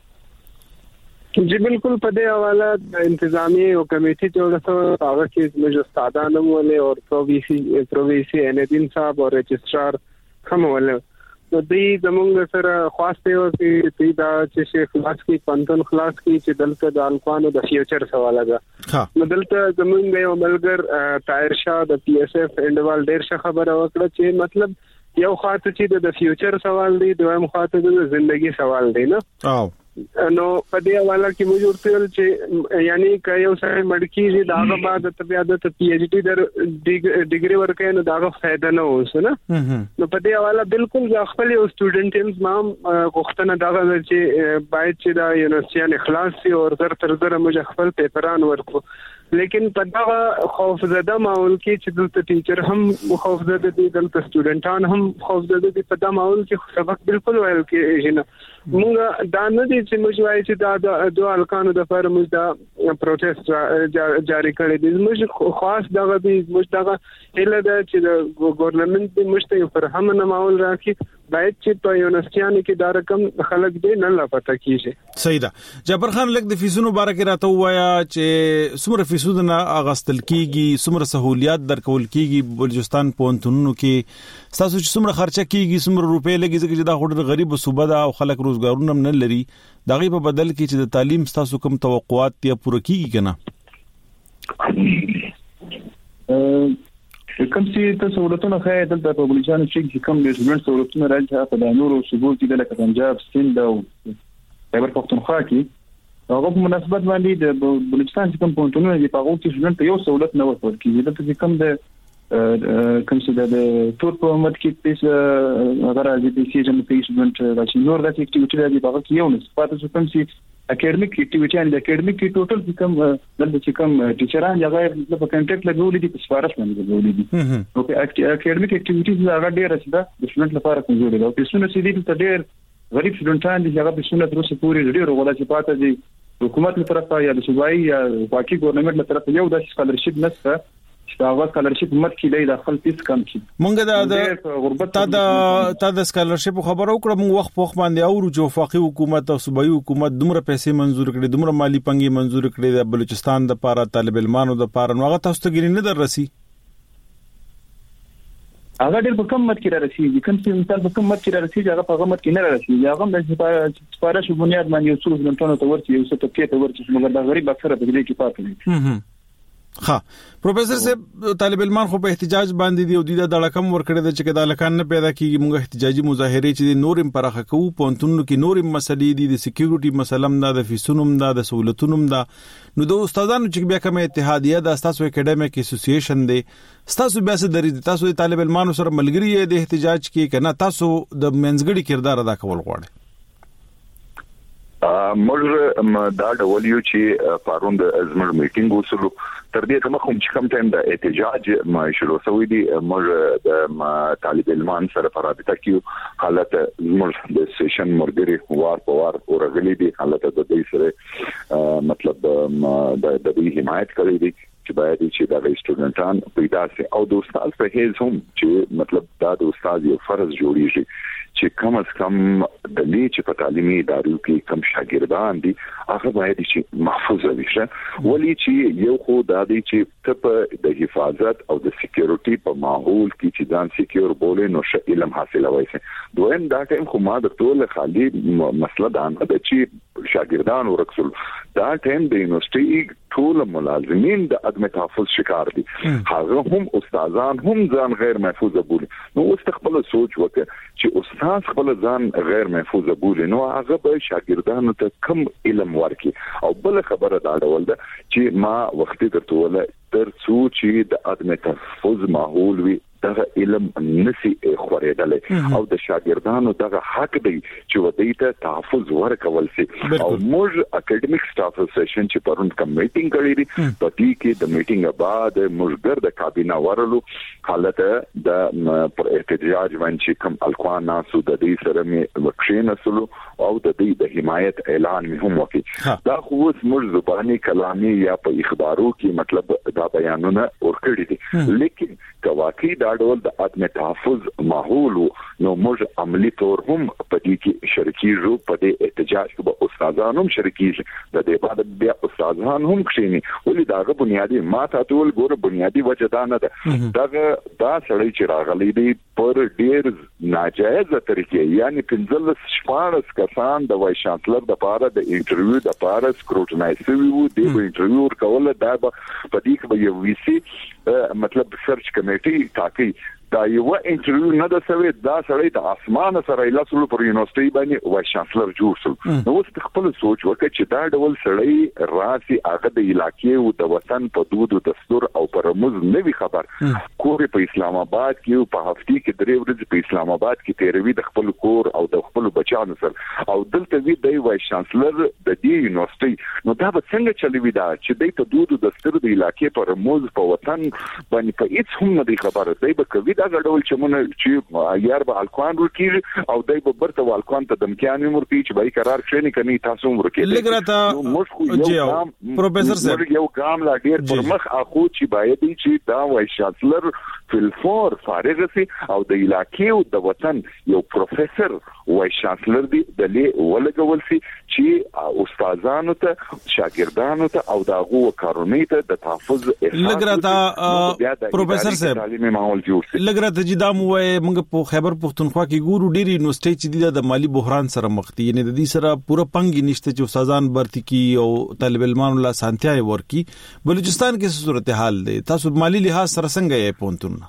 जी बिल्कुल पदे हवाला इंतजामी और कमेटी जो पावर की इसमें जो सादान वाले और प्रोवीसी प्रोवीसी एनएदिन साहब और रजिस्ट्रार खम वाले نو دې زمونږ سره خواسته یو چې دا چې شیخ خلاص کی پنځن خلاص کی چې دلته د الکوانو د فیوچر سوال ده نو دلته زمونږ یو ملګر طاهر شاه د پی ایس اف انډوال ډیر ښه خبره وکړه چې مطلب یو خاطر چې د فیوچر سوال دی دویم خاطر د ژوندۍ سوال دی نه او نو په دې حواله کې موږ ورته چې یعنی که یو سره مړکیږي داغه بعد ته بیا د پی ایچ ډی در ډیګري ورکې نو داغه فائدہ نه اوس نه نو په دې حواله بالکل خپل یو سټوډنټ هم ما غوښتنه داغه چې باید چې دا یونیورسيټي اخلاص سي او تر تر تر موږ خپل پیپران ورکو لیکن په دا خوفزده ماحول کې چې دلته ټیچر هم خوفزده دي دلته سټوډنټان هم خوفزده دي په دا ماحول کې سبق بالکل ویل کې نه موږ دا نه دي چې موږ وایو چې دا د دوه الکانو د پر موږ دا پروټیست جاری کړی دي موږ خاص دغه دي موږ دغه اله دا چې د ګورنمنت د مشته پر هم نه ماحول راکې باید چې په یونیورسيټي کې دا رقم خلک دې نه لا پته کیږي صحیح ده جبر خان لګ د فیسونو بارکه راته وایا چې څومره فیسونه نه اغستل کیږي څومره سہولیات درکول کیږي بلوچستان پونتونو کې تاسو چې څومره خرچه کیږي څومره روپې لګي چې دا خوري غریب صوبه ده او خلک روزګارونه نه لري دغه په بدل کې چې د تعلیم تاسو کوم توقعات تی پوره کیږي کنه کوم چې تاسو ورته خای دلته په بلوچستان کې کوم د ژوند سہولتونه راځي په دانورو صوبو کې د پنجاب سند او خیبر پختونخوا کې هغه په مناسبت باندې د بلوچستان کوم پونتونه دی په هغه کې ژوند یو سہولت نه ورکول کیږي دلته کوم د کوم چې د تور په مت کې پیسې هغه راځي چې چې په ژوند راځي نور د اکټیویټي دی په هغه کې یو نه پاتې څه کوم چې اکیډمیک اکټیویټي ان د اکیډمیک کې ټوټل چې کوم دلته چې کوم ټیچران هغه په کنټیکټ لګولې دي په سفارش باندې لګولې دي نو په اکیډمیک اکټیویټیز هغه ډېر رسیده د ژوند لپاره کومې دي او په څونه چې دي ته ډېر غریب سټوډنټان دي هغه په څونه تر اوسه پورې ډېر ولا چې پاتې دي حکومت له طرفه یا د صوبایي یا واقعي ګورنمنت له طرفه یو د سکالرشپ نشته چې دا هغه سکالرشپ مت کې د خپل فیس کم شي مونږ د غربت تا د تا د سکالرشپ خبر او کړم وخت په وخت باندې او جو وفاقي حکومت او صوبایي حکومت دومره پیسې منزور کړي دومره مالی پنګي منزور کړي د بلوچستان د پاره طالب علمانو د پاره نو هغه تاسو ته ګرینه در رسی هغه ډېر په کم مت کې راځي کوم چې مثال په کم مت کې راځي هغه په مت کې نه راځي هغه د سپارښت بنیاد باندې یو څو ځلونو ته ورته یو څه ته کې ورته موږ د غریب اکثره په دې کې پاتې دي ها پروفیسور صاحب طالب علمان خو په احتجاج باندې دی او د دړکم ورکړی د چې د لکان نه پیدا کیږي موږ احتجاجي مظاهره چې نورم پرخه کوو پونتونو کې نورم مسلې دي د سکیورټي مسلم دا د فیسونم دا د سہولتونم دا نو د استادانو چې بیا کوم اتحادیه د تاسو اکیډمیک اسوسییشن دی تاسو بیا څه درې تاسو د طالب علمانو سره ملګری د احتجاج کې کنه تاسو د منځګړي کردار ادا کول غواړئ موږ دا ډول یو چې پاروند ازمر میټینګ وسلو تر دې کوم کوم چې کوم ټایم د احتجاج ما شروع شوې دي موږ د طالب علمان سره په رابطه کې حالت موږ د سیشن مرګري وار په وار ورغلي دي حالت د دې سره مطلب د دې حمایت کوي دي چې باید چې دا سټوډنټان پیدا سي او د استاد په هیڅ هم چې مطلب دا د استاد یو فرض جوړیږي چې کم از کم د دې چې په تعلیمي ادارو کې کم شاګردان دي هغه باید چې محفوظ وي ولې چې یو خو دا دی چې ته د حفاظت او د سکیورټي په ماحول کې چې ځان سکیور بولې نو ش علم حاصلوي سي دویم دا ټیم خو ما د ټول خالي مسله دا نه ده چې شاګردان ورکسل دا ټیم د یونیورسيټي ټول ملازمین د عدم تحفظ شکار دي هغه هم استادان هم ځان غیر محفوظ بولي نو استقبال سوچ وکړي چې استاد خپل ځان غیر محفوظ بولي نو هغه به شاګردانو ته کم علم ورکړي او بل خبره دا ډول ده چې ما وختي درته ولا تر څو چې د عدم تحفظ ماحول وي دغه علم نسی خورېدل او د شاګردانو دغه حق دی چې ودی ته تحفظ ورکول شي او موږ اکیډمیک سټاف اسوسییشن چې پرون کوم میټینګ کړی دی په دې کې د میټینګ بعد موږ ګرد کابینه ورلو حالت د پر احتجاج باندې کوم الکوان ناسو د دې سره می وکښینه سلو او د دې د حمایت اعلان می هم وکړي دا خو موږ زبانی کلامي یا په اخبارو کې مطلب دا بیانونه ورکړي دي لیکن کواکي دا ډول د عدم تحفظ ماحول نو موږ عملی تور هم په دې کې شرکیږو په دې احتجاج کې به استادان هم شرکیږي د دې بعد بیا استادان هم کښینی ولې داغه بنیادی ماته ټول ګوره بنیادی وجه دا نه ده داغه دا سړی چې راغلی دی پر ډیر ناجایز طریقې یعنی پنځلس شپږ کسان د وای شانسلر د پاره د انټرویو د پاره سکروټنایز شوی وو د انټرویو ورکول دا په دې کې به یو وی سي مطلب سرچ کمیټي تاکي دا یو انټرویو نه د سوي دا سړی د اسمان سره لاسلو پر یونیورسيټي باندې وای شانسلر جوړ شو نو اوس خپل سوچ وکړي چې دا ډول سړی راسي هغه د علاقې او د وطن په دود او دستور او پر رموز نه وی خبر کور په اسلام آباد کې په هفته کې درې ورځې په اسلام آباد کې تیروي د خپل کور او د خپل بچانو سره او دلته وی دی وای شانسلر د دې یونیورسيټي نو دا به څنګه چلوي دا چې د ته دود او دستور د علاقې په رموز په وطن باندې په هیڅ هم نه دی خبره دی به کوي دا ډول چې مونږ چې یار به الکوان ورکیږي او دای په برته الکوان ته دمکیان ورکیږي چې به قرار شنی کني تاسو ورکیږي لګراته موږ پروفیسور صاحب یو ګام لا ډیر پر مخ اخو چې باید چې دا وای شانسلر فلفور فارغ سي او د علاقې او د وطن یو پروفیسور وای شانسلر دی د لې ولګول سي چې استادانو ته شاګردانو ته او داغو کارونې ته د تحفظ لګراته پروفیسور صاحب تعلیمي ماحول جوړ شي لګراته چې دا مو موږ په خیبر پختونخوا کې ګورو ډېری یونیورسيټي چې د مالی بحران سره مخ دي یعنی د دې سره پوره پنګ نشته چې استادان برتي کی او طالب علمانو لا سانتیا ورکی بلوچستان کې صورتحال دی تاسو مالی لحاظ سره څنګه یې پونتون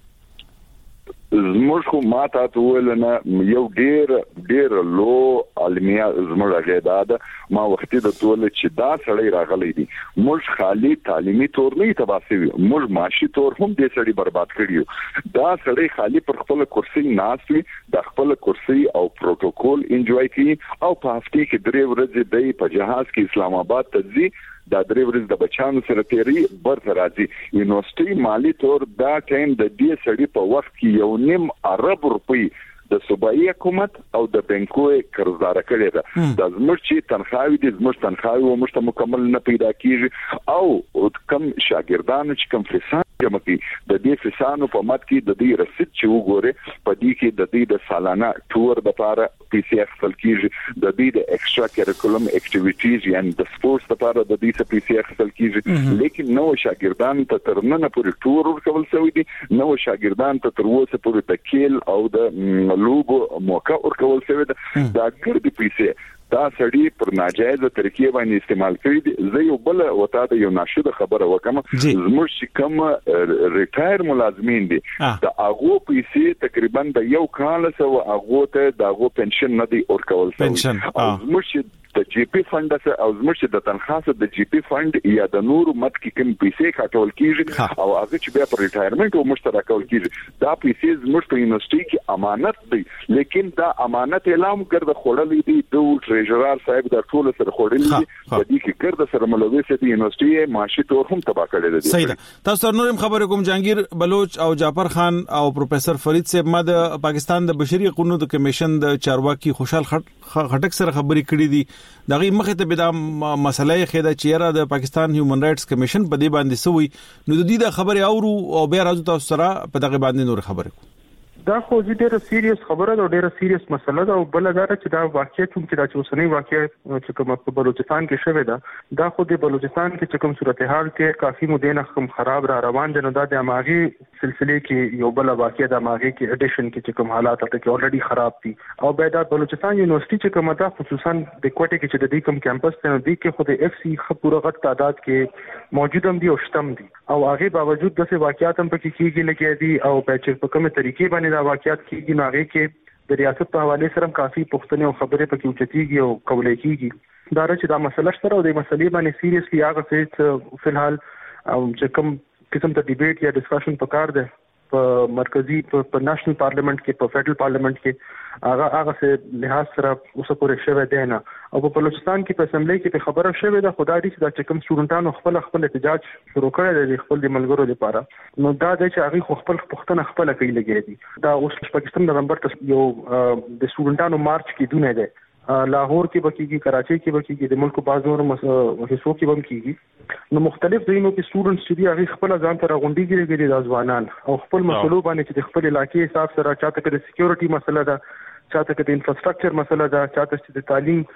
زموږ خو ماته ټول نه یو ډیر ډیر لو علمیا زموږ غیداد ما وختي د ټول چې دا سړی راغلی دی موږ خالی تعلیمي تور نه تباسي موږ معاشي تور هم دې سړی برباد کړیو دا سړی خالی پر خپل کرسي ناسي د خپل کرسي او پروتوکول انجوای کوي او په هفته کې درې ورځې دی په جهاز کې اسلام آباد ته ځي دا درې ورځې د بچانو سره تیری برته راځي یونیورسيټي مالی تور دا ټایم د دې سړی په وخت کې یو نیم ارب روپی د صوبایي حکومت او د بانکوي قرضدار کړي ده د زموږ چې تنخواوي د زموږ تنخواوي او مشته مکمل نه پیدا کیږي او کم شاګردانو چې کم فساد جمع کی د دې فسانو په مات کې د دې رسید چې وګوره په دې کې د دې د سالانه ټور د لپاره پی سی اف خپل کیږي د دې د ایکسترا کریکولم اکټیویټیز یعنی د سپورتس لپاره د دې څخه پی سی اف خپل کیږي لیکن نو شاګردان ته ترنه پورې ټور ورکول شوی دي نو شاګردان ته تر اوسه پورې د کېل او د لوګو موقع ورکول شوی ده دا ګرځي پیسې دا سړی پر ناجایز طریقې باندې استعمال کړی دي زه یو بل وتا د یو ناشده خبره وکم زموږ چې کوم ریټایر ملازمین دي دا هغه پیسې تقریبا د یو کال سره هغه ته د هغه پنشن نه دی ورکول شوی زموږ د جی پی فند سره او زموږ د تنخواه د جی پی فند یا د نور مت کې کوم پیسې کاټول کیږي او هغه چې بیا پر ریټایرمنت او مشترک کول کیږي دا پیسې زموږ په یونیورسيټي کې امانت دي لیکن دا امانت اعلان کړه خړلې دي د ټریجرر صاحب د ټول سره خړلې دي د دې کې کړه سره ملوث دي یونیورسيټي معاشي تور هم تبا کړل دي صحیح ده تاسو نورم خبرې کوم جهانگیر بلوچ او جعفر خان او پروفیسور فرید صاحب ما د پاکستان د بشري قانون کمیشن د چارواکي خوشحال خټک سره خبرې کړې دي دغه مخه ته به دا مسله خېدا چې را د پاکستان هیومن رائټس کمیشن په دې باندې سوي نو د دې د خبره اورو او بیا راځو تاسو سره په دغه باندې نور خبره دا خو ډیره سیریس خبره ده ډیره سیریس مسله ده او بل دا چې دا واقعیت چې دا چې اوسنۍ واقعیت چې کوم په بلوچستان کې شوه ده دا خو د بلوچستان کې کوم صورتحال کې کافي مودې نه کوم خراب را روان دي نو دا د اماغي سلسله کې یو بل واقعیت د اماغي کې اډیشن کې کوم حالات ته کې اوريدي خراب دي او بیا د بلوچستان یونیورسيټي چې کومه ده خصوصا د کوټه کې چې د دې کوم کیمپس ته دی کې خو د اف سی خپوره غټ تعداد کې موجود هم دي او شتم دي او هغه باوجود د واقعیت هم پکې کېږي لکه دي او په چې په کومه طریقې باندې دا واقعیت کېږي نو هغه کې د ریاست په حواله سره کافي پښتنې او خبرې پکې اوچتيږي او کولای کېږي دا چې دا مسله سره او د مسلې باندې سیریسلی هغه څه فلحال او چې کوم قسم ته ډیبیټ یا ډسکشن پکار ده په مرکزی په نېشنل پارلیمنت کې په فدرل پارلیمنت کې هغه هغه څه لحاظ سره اوسه پورې شوه دی نه او په بلوچستان کې په اسمبلی کې په خبره شوه ده خدای دې چې دا کوم سټوډنټانو خپل خپل احتجاج شروع کړی دی خپل د ملګرو لپاره نو دا د چې هغه خپل پښتنه خپل کوي لګي دي دا اوس پاکستان نومبر ته یو د سټوډنټانو مارچ کې دونه ده لاهور کې بکیږي، کراچي کې بکیږي، د ملک په بازار حصو کې هم کیږي. نو مختلف ځایونو کې سټوډنټس چې دی هغه خپل ځان ته راغونډيږي لري د ځوانان او خپل مسلو باندې چې د خپل علاقې حساب سره چاته کې د سکیورټي مسله ده، چاته کې د انفراستراکچر مسله ده، چاته چې د تعلیم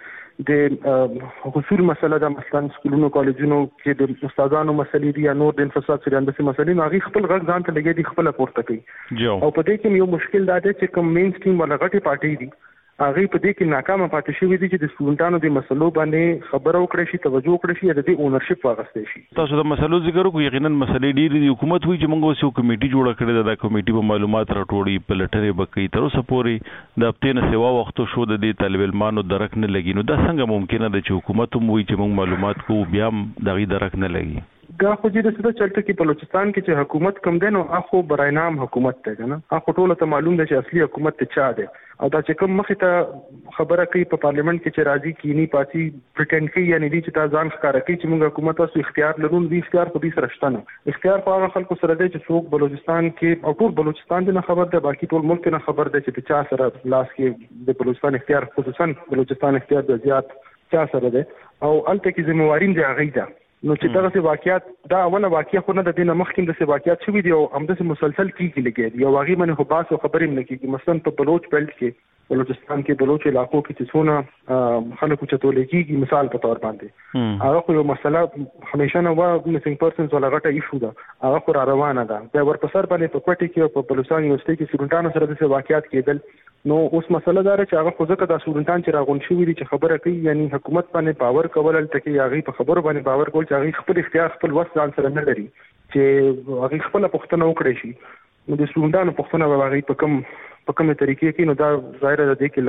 د حصول مسله ده، مثلا سکولونو کالجونو کې د استادانو مسلې دي یا نور د انفراستراکچر اندسي مسلې، نو هغه خپل غږ ځان ته لګي دي خپل پورته کوي. او په دې کې یو مشکل دا دی چې کوم مین سټریم ولا غټي پارټي دي هغه په دې کې ناکامه پاتې شوې دي چې د سټوډنټانو د مسلو باندې خبرو وکړي شي، توجه وکړي شي، د دې اونرشپ واغستې شي. تاسو د مسلو ذکر وکړو، یقینا مسلې ډېرې دي. حکومت وایي چې موږ اوس یو کمیټي جوړه کړې ده، د کمیټي په معلومات راټوړي، پلټنې وکړي. تر اوسه پورې د هفتې نه سوا وختو شو د دې طالب علمانو درک نه لګي. نو دا څنګه ممکنه ده چې حکومت هم وایي چې موږ معلومات کوو بیا هم دغه درک نه لګي؟ دا خو چې د څه چلته کې بلوچستان کې چې حکومت کم دی نو اخو برای نام حکومت ته کنه، اخو ټول ته معلوم دی چې اصلي حکومت ته چا دی. او دا چې کوم مخې ته خبره کوي په پارلیمنت کې چې راځي کینی پاتې پریټند کوي، یعنی دي چې تا ځان ښکارا کوي چې موږ حکومت تاسو اختیار لرو. دي اختیار په دې سره شته نه، اختیار په هغه خلکو سره دی چې څوک بلوچستان کې او ټول بلوچستان نه خبر دی، باقي ټول ملک نه خبر دی چې چا سره لاس کې د بلوچستان اختیار، خصوصا بلوچستان اختیار د زیات چا سره دی او الته کې ذمہواری دی هغه ده. نو چې دغه څه واقعیت دا اوله واقعیا خو نه د دینه مخکې د څه واقعیت شوې دي او همداسې مسلسل کیږي لګي او هغه باندې خو باس او خبرې نه کیږي. مثلا په بلوچ بیلټ کې، بلوچستان کې، بلوچ علاقو کې چې څونه خلکو چتول کیږي، مثال په تور باندې هغه خو یو مسله همیشه نه و، میسنګ پرسنز ولا غټه ایشو ده، هغه خو را روانه ده. دا ورپسر باندې په کوټه کې او په بلوچستان یونیورسيټي کې سټوډنټانو سره د څه واقعیت کېدل. نو اوس مسله دا چې هغه خو ځکه د سټوډنټان چې راغون شوی دي چې خبره کوي، یعنی حکومت باندې پاور کول تل هغه په خبرو باندې پاور کول چې هغه خپل اختیار خپل وس ځان سره نه لري چې هغه خپل پښتنه وکړي شي. نو د سټوډنټانو پښتنه به هغه په کوم په کومه طریقې کې، نو دا ظاهر ده کې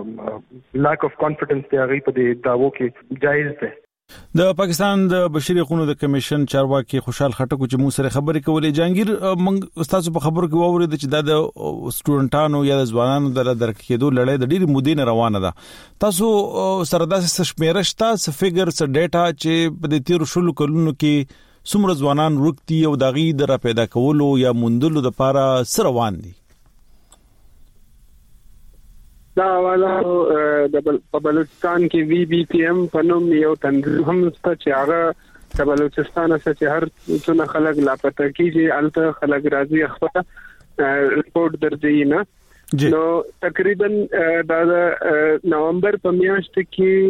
لګ لاک اف کانفیډنس دی هغه په دې داوو کې جایز ده. د پاکستان د بشري حقوقو د کمیشن چارواکي خوشحال خټک چې موږ سره خبرې کولې، جهانگیر موږ استاد په خبرو کې واورید چې دا د سټوډنټانو یا د ځوانانو د درک کېدو لړۍ د ډېری مودې نه روانه ده. تاسو سره داسې شمیره شته، څه فګر، څه ډیټا چې په دې تیر شلو کلونو کې څومره ځوانان ورکتي او دغه د را پیدا کولو یا موندلو لپاره سره روان دي؟ دا والا د بلوچستان کې وی بی پی ایم په نوم یو تنظیم هم شته چې هغه د بلوچستان څخه چې هر څونه خلک لاپته کیږي، الته خلک راځي خپل ریپورت درځي نه. نو تقریبا د نومبر په میاشت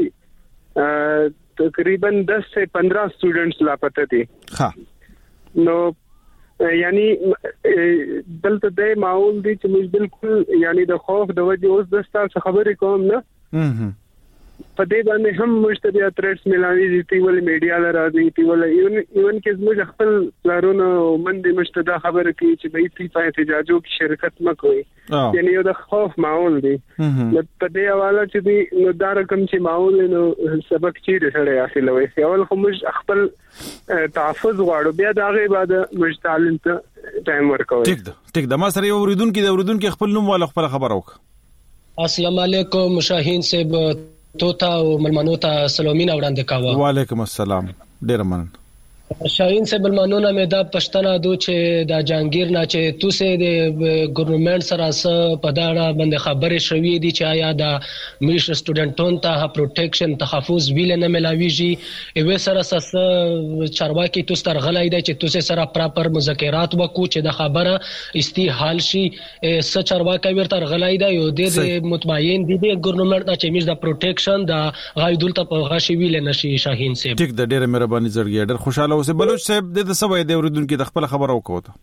کې تقریبا دس سے پندرہ سٹوڈنٹس لاپته دي. ها نو یعنی دلته د معول دي چې موږ بالکل یعنی د خوف د وجه اوس د ستاسو خبرې کوم نه په دې باندې هم مشتبه ترټس ملاوي دي تی ول میډیا لراځي تی ول ایون ایون کې موږ خپل پلارونو باندې مشتبه خبره کوي چې به تی په احتجاجو کې شرکت مکوي، یعنی یو د خوف معول دي. نو په دې حواله چې دی نو دا رقم چې معول نو سبق چیرې سره حاصلوي، اول خو موږ خپل تحفظ غواړو، بیا دا غي بعد موږ تعلیم ته ټایم ورکوي. ټیک ده ټیک ده. ما سره یو اوریدونکو د اوریدونکو خپل نوم ولا خپل خبر وک. السلام علیکم شاهین صاحب، توتا او ملمنو ته سلامونه وړاندې کاوه. وعلیکم السلام، ډیر مننه. شاهین صاحب ملمنو نه دا پښتنه دو چې دا جهانگیر نه چې تو سه د ګورنمنت سره سره په دا باندې خبرې شوې دي چې آیا دا میش سټوډنټون ته پروټیکشن تحفظ ویل نه ملاويږي، ایو سره سره چارواکي تو ستر غلای دی چې تو سه سره پراپر مذاکرات وکړو چې دا خبره استحال شي. س چارواکي ورته غلای دی یو د متباین دي د ګورنمنت چې میش دا پروټیکشن دا غایدول ته په غاشي ویل نشي. شاهین صاحب ټیک د ډیره مهرباني زړګي، ډیر خوشاله اوسه. بلوچ صاحب د سوي د اوریدونکو د خپل خبره وکوته.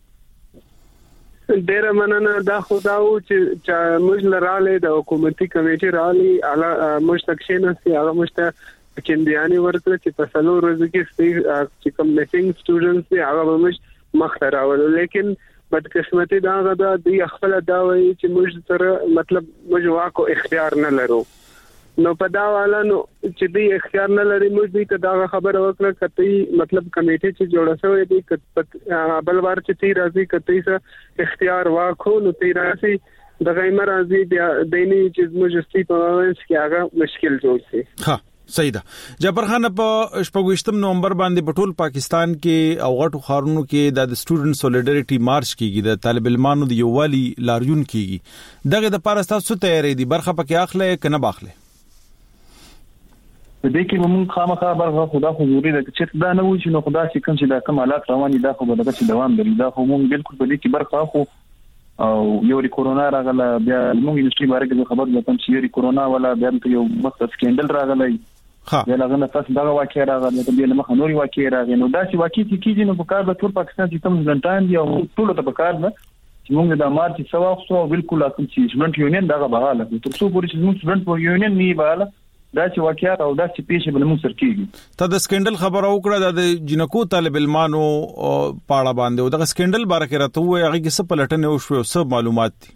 ډیر مننه. دا خداو چې موږ لراله د حکومتي کمیټې رالي اعلی مشتکشنه سي هغه مشته کیندياني ورته چې په سلو ورځې کې چې کوم میسنګ سټوډنټس دي هغه موږ مختراول، لیکن بدقسمتي دا غدا دی خپل دا وایي چې موږ سره مطلب موږ واکو اختیار نه لرو. نو په دا والا نو چې دی اختیار نه لري، موږ دې ته دا خبره وکړه کته مطلب کمیټه چې جوړه شوې دي کته بل ور چې تی راځي کته سه اختیار واخو نو تی راځي د غیمه راځي د دیني چې موږ ستې په وانس کې هغه مشکل جوړ شي. ها سیدا جعفر خان په شپږم نومبر باندې په ټول پاکستان کې او غټو خارونو کې د سټوډنټ سولیډریټي مارچ کیږي، د طالب علمانو د یووالي لاریون کیږي. دغه د پارستا څه تیاری دي برخه پکې اخلي کنه باخله؟ په دې کې موږ خامخا برغه خدا حضوري د چې دا نه وي چې نو خدا چې کوم چې دا کوم حالات روان دي دا خو به د دوام لري دا خو موږ بالکل په دې کې برخه خو او یو ری کورونا راغله بیا موږ انډستری باره کې خبر وکم چې یو کورونا ولا بیا یو وخت سکندل راغلی ها بیا لغه تاسو دا واقع راغله بیا له مخ نوري واقع راغله نو دا چې واقع کیږي نو په کار د ټول پاکستان چې کوم ځنټان دی او ټول ته په کار نه چې موږ د مارچ سوا خو بالکل اکم چې سټوډنټ یونین دا بغاله تر څو پورې چې موږ سټوډنټ یونین نه بغاله دا چې واقعیت او دا چې پیښه بل موږ سر کیږي ته د سکندل خبره وکړه د جنکو طالب علمانو پاړه باندې او د سکندل باره کې راته وایي هغه کې څه پلټنه وشو او څه معلومات دي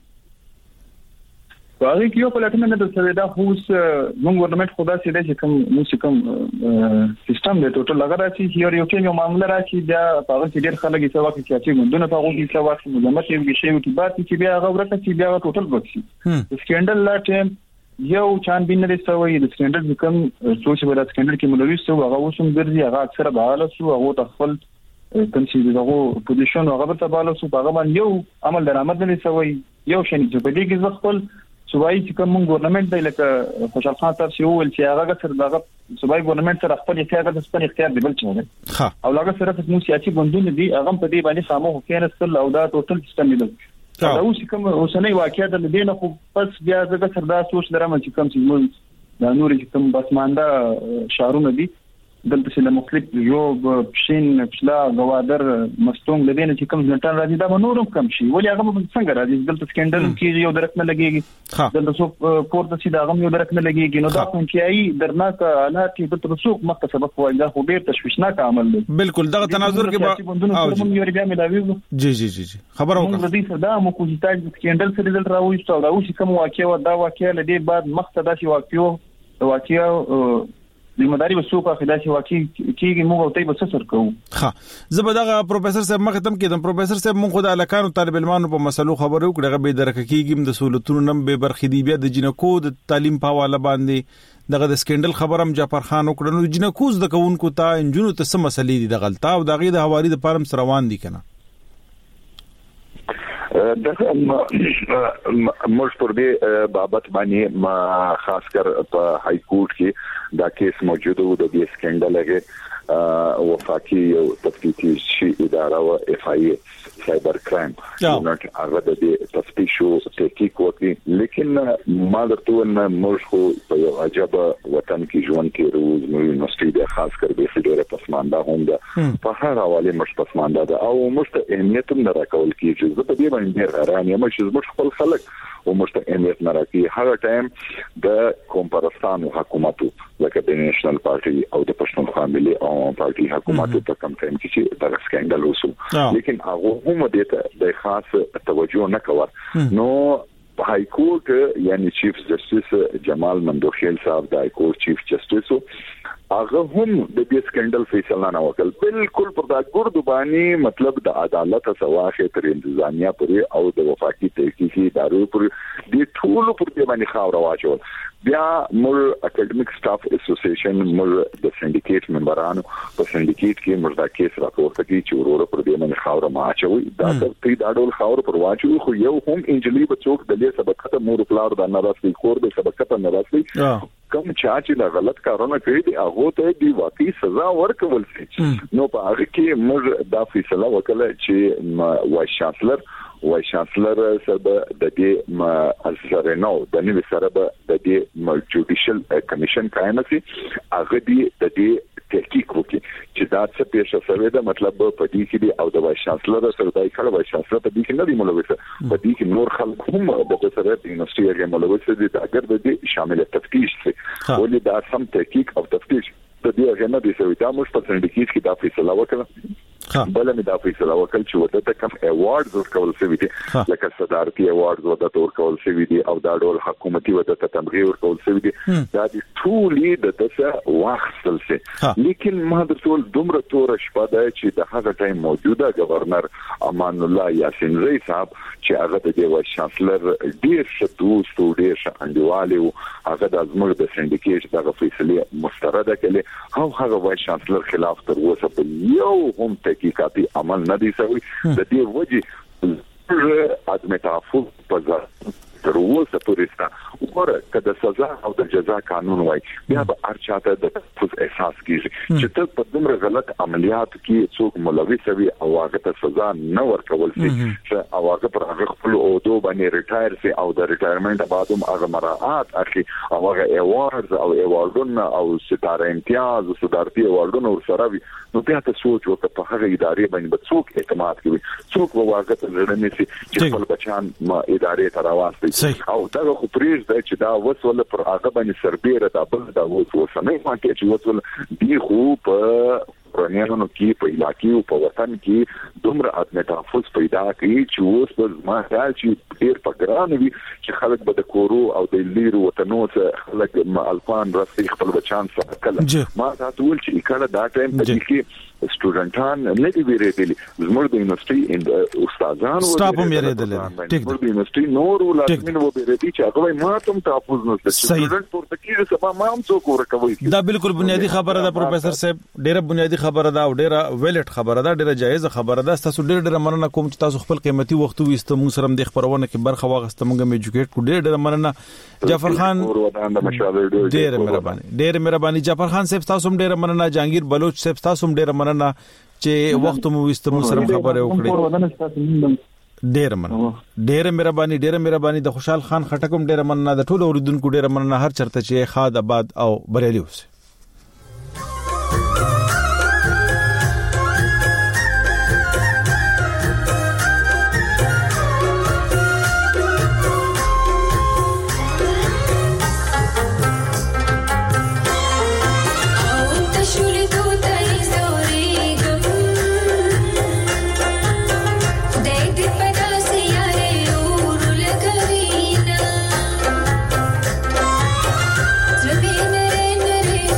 هغه کې یو پلټنه نه درته دا خو موږ ګورنمنت خدا سي دې چې کوم موږ کوم سیستم د ټوټل لګا راځي چې یو کې یو معاملې راځي دا هغه چې ډېر خلک یې سوا کې چې غوندونه په هغه کې سوا کې مزمت یو شی او کې بات چې بیا هغه ورته چې بیا ټوټل بکسي سکندل لا ټیم یو چان بین لري سوي د سکندل کوم سوچ به د سکندل کې مولوي سو هغه وسوم ګرځي هغه اکثر بهاله سو هغه خپل کوم چې دغه پوزیشن هغه ته بالا سو هغه باندې یو عمل درآمد لري سوي یو شنه چې په دې کې خپل صوبایي چې کوم ګورنمنت دی لکه خوشحال خان تر سی ول چې هغه سره دغه صوبایي ګورنمنت سره خپل اختیار د خپل اختیار دی بل څه ها او هغه سره په موږ سیاسي بندونه دي هغه په دې باندې سامو کېنستل او دا ټوټل سیستم دی دا اوس کوم اوسنۍ واقعیت د دې نه خو پس بیا زګه سردا سوچ درم چې کوم چې موږ د نوري کوم بسمانده شهرونه دي دلته چې د مختلف یو شین پښلا غوادر مستونګ لدین چې کوم ځنټان راځي دا نورم کم شي ولې هغه څنګه راځي دلته سکندل کې یو درک نه لګيږي دلته څو پورته چې دا غو یو درک نه لګيږي نو دا کوم چې ای درناک حالات کې د رسوک مخه سبب وایي دا خو ډیر تشویشناک عمل دی بالکل دغه تناظر کې او یو بیا ملاوي جی جی جی خبر وکړه د دې صدا مو کوم چې سکندل سره دل راوي څو دا اوس کوم واقعي دا واقعي لدی بعد مخه دا چې واقعي واقعي د مداري وسوقه خدای واقعي کیږي موږ ته به څه سر کوو ها زبدغه پروفیسور صاحب مخه تم کېدم پروفیسور صاحب موږ خدای الکانو طالب علمانو په مسلو خبرو کړه به درک کیږي د سہولتونو نم به برخې دی بیا د جنکو د تعلیم په حواله باندې دغه د سکندل خبرم جعفر خان وکړه نو جنکو د کوونکو ته انجونو ته څه مسلې دي د غلطه او دغه د حوالی د پارم روان دي کنه دغه موږ پر دې بابت باندې ما خاص کر په های کورټ کې دا کیس موجود و د دې سکندل هغه وفاقي یو تفتیشي شي اداره او اف آی ای سایبر کرایم نو هغه د دې تفتیش او تحقیق وکړي لیکن ما درته نه موږ خو په یو عجب وطن کې ژوند کې روز نو یونیورسيټي د خاص کر به خبره پسمانده هم ده په هر حواله مش پسمانده ده او مشته اهمیت هم نه راکول کیږي زه په دې باندې حیران یم چې موږ خپل خلک او مشته اهمیت نه راکړي هر ټایم د کومپارستان حکومت لکه د نېشنل پارټي او د پښتونخوا ملي او پارټي حکومت په کم ټایم کې چې دا سکندل وسو لیکن هغه هم دې ته د خاص توجه نه کوي نو های کورټ یعنی چیف جسټس جمال مندوخیل صاحب د های کورټ چیف جسټس هغه هم د دې سکندل فیصله نه وکړ بالکل پر دا ګردو باندې مطلب د عدالت سواخه تر انتظامیه پورې او د وفاقي تحقیقي ادارو پورې د ټولو پر دې باندې خاور واچول بیا مور اکیډمیک سټاف اسوسییشن مور د سندیکیټ ممبرانو په سندیکیټ کې مردا کیس راپورته کی چې ورور پر دې باندې خاور ماچوي دا تر دا ډول خاور پر واچوي خو یو هم انجلی بچوک د دې سبقته مور پلار د ناراسي کور د سبقته ناراسي کوم چا چې دا غلط کارونه کوي دی هغه ته دی واقعي سزا ورکول شي نو په هغه کې موږ دا فیصله وکړه چې وایس چانسلر وایس چانسلر سره د دې اثر نو د نوې سره د دې جوډیشل کمیشن قائم شي هغه دی د دې تحقیق وکړي چې دا څه پیښه شوې ده مطلب په دې کې دی او د وایس چانسلر سره دای کړه وایس چانسلر په دې کې نه دی ملوث په دې کې نور خلک هم د سره د یونیورسيټي هغه ملوث دي دا اگر د دې شامل تفتیش شي ولې دا سم تحقیق او تفتیش د دې هغه نه دی شوی دا موږ په سندیکیټ کې دا فیصله وکړه بل مې دا فیصله وکړه چې ورته ته کوم ایوارډز ورکول شوی دي لکه صدارتي ایوارډز ورته ورکول شوی دي او دا ډول حکومتي ورته تمغیر ورکول شوی دي دا د ټولې د تاسو واخصل شي لیکن ما د ټول دومره تور شپه ده چې د هغه ټایم موجوده گورنر امان الله یاسین رئیس صاحب چې هغه د وایس چانسلر ډیر ښه دوست او ډیر ښه انډیوال او هغه د ازمر د سندیکیټ دغه فیصله مسترده کړي او هغه وایس چانسلر خلاف تر اوسه په یو هم تحقیقاتي عمل نه دی شوی د دې وجه عدم تعفف په تر اوسه پورې ګوره کله سزا او د جزا قانون وای بیا به ارچاته د تفوز احساس کیږي چې ته په دومره غلط عملیات کې څوک ملوث وي او هغه ته سزا نه ورکول شي چې او هغه پر هغه خپل عہدو باندې ریټایر شي او د ریټایرمنټ بعد هم هغه مراعات اخلي او هغه ایوارډز او ایوارډونه او ستاره امتیاز او صدارتي ایوارډونه ورسره وي نو بیا ته سوچ وکړه په هغه ادارې باندې څوک اعتماد کوي څوک واغه ته لړنې سي چې خپل بچان ما ادارې ته راوستي او دا خو پریز دی چې دا وسول پر هغه باندې سربېره دا بل دا وسول سمې ما کې چې وسول دی خو په پرانیانو کې په علاقې او په وطن کې دومره عدم تحفظ پیدا کوي چې اوس په ما خیال چې ډېر پګران وي چې خلک به د کورو او د لیرو وطنو څخه خلک الفان راسي خپل بچان سره کله ما دا ټول چې کله دا ټایم په کې سټوډنټان نه دی ویریدلی زموږ د یونیورسيټي استادانو سټاپ هم ویریدل ټیک د یونیورسيټي نور ولادمن و ویریدي چې هغه ما ته تحفظ نه ستاسو سټوډنټ پورته کیږي سبا ما هم څوک ورکوي دا بالکل بنیادی خبره ده پروفیسور صاحب ډیره بنیادی خبره ده او ډیره ویلټ خبره ده ډیره جایزه خبره ده تاسو ډیره ډیره مننه کوم چې تاسو خپل قیمتي وخت وېست موږ سره د خبرونه کې برخه واغسته موږ مې ایجوکیټ کو ډیره ډیره مننه جعفر خان ډیره مهرباني ډیره مهرباني جعفر خان صاحب تاسو هم ډیره مننه جهانگیر بلوچ صاحب تاسو هم ډیره مننه چې وخت مو وست مو سره خبره وکړي ډیر مننه ډیر مهرباني ډیر مهرباني د خوشحال خان خټکم ډیر مننه د ټولو اوریدونکو ډیر مننه هر چرته چې خاد آباد او بریالي اوسه Be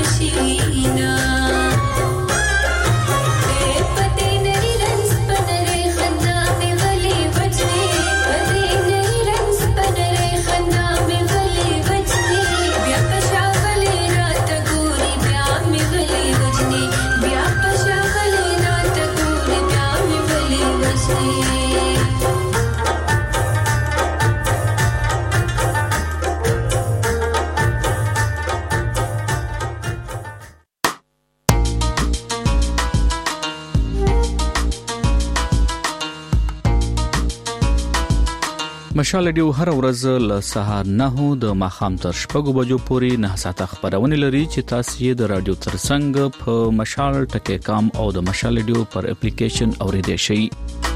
شینا مشال ډیو هر ورځ له سهار نه د ماخام تر شپږو بجو پورې نه ساعته خبرونه لري چې تاسو یې د رادیو ترڅنګ په مشال ټکی کام او د مشال ډیو پر اپلیکیشن اوریدئ شئ.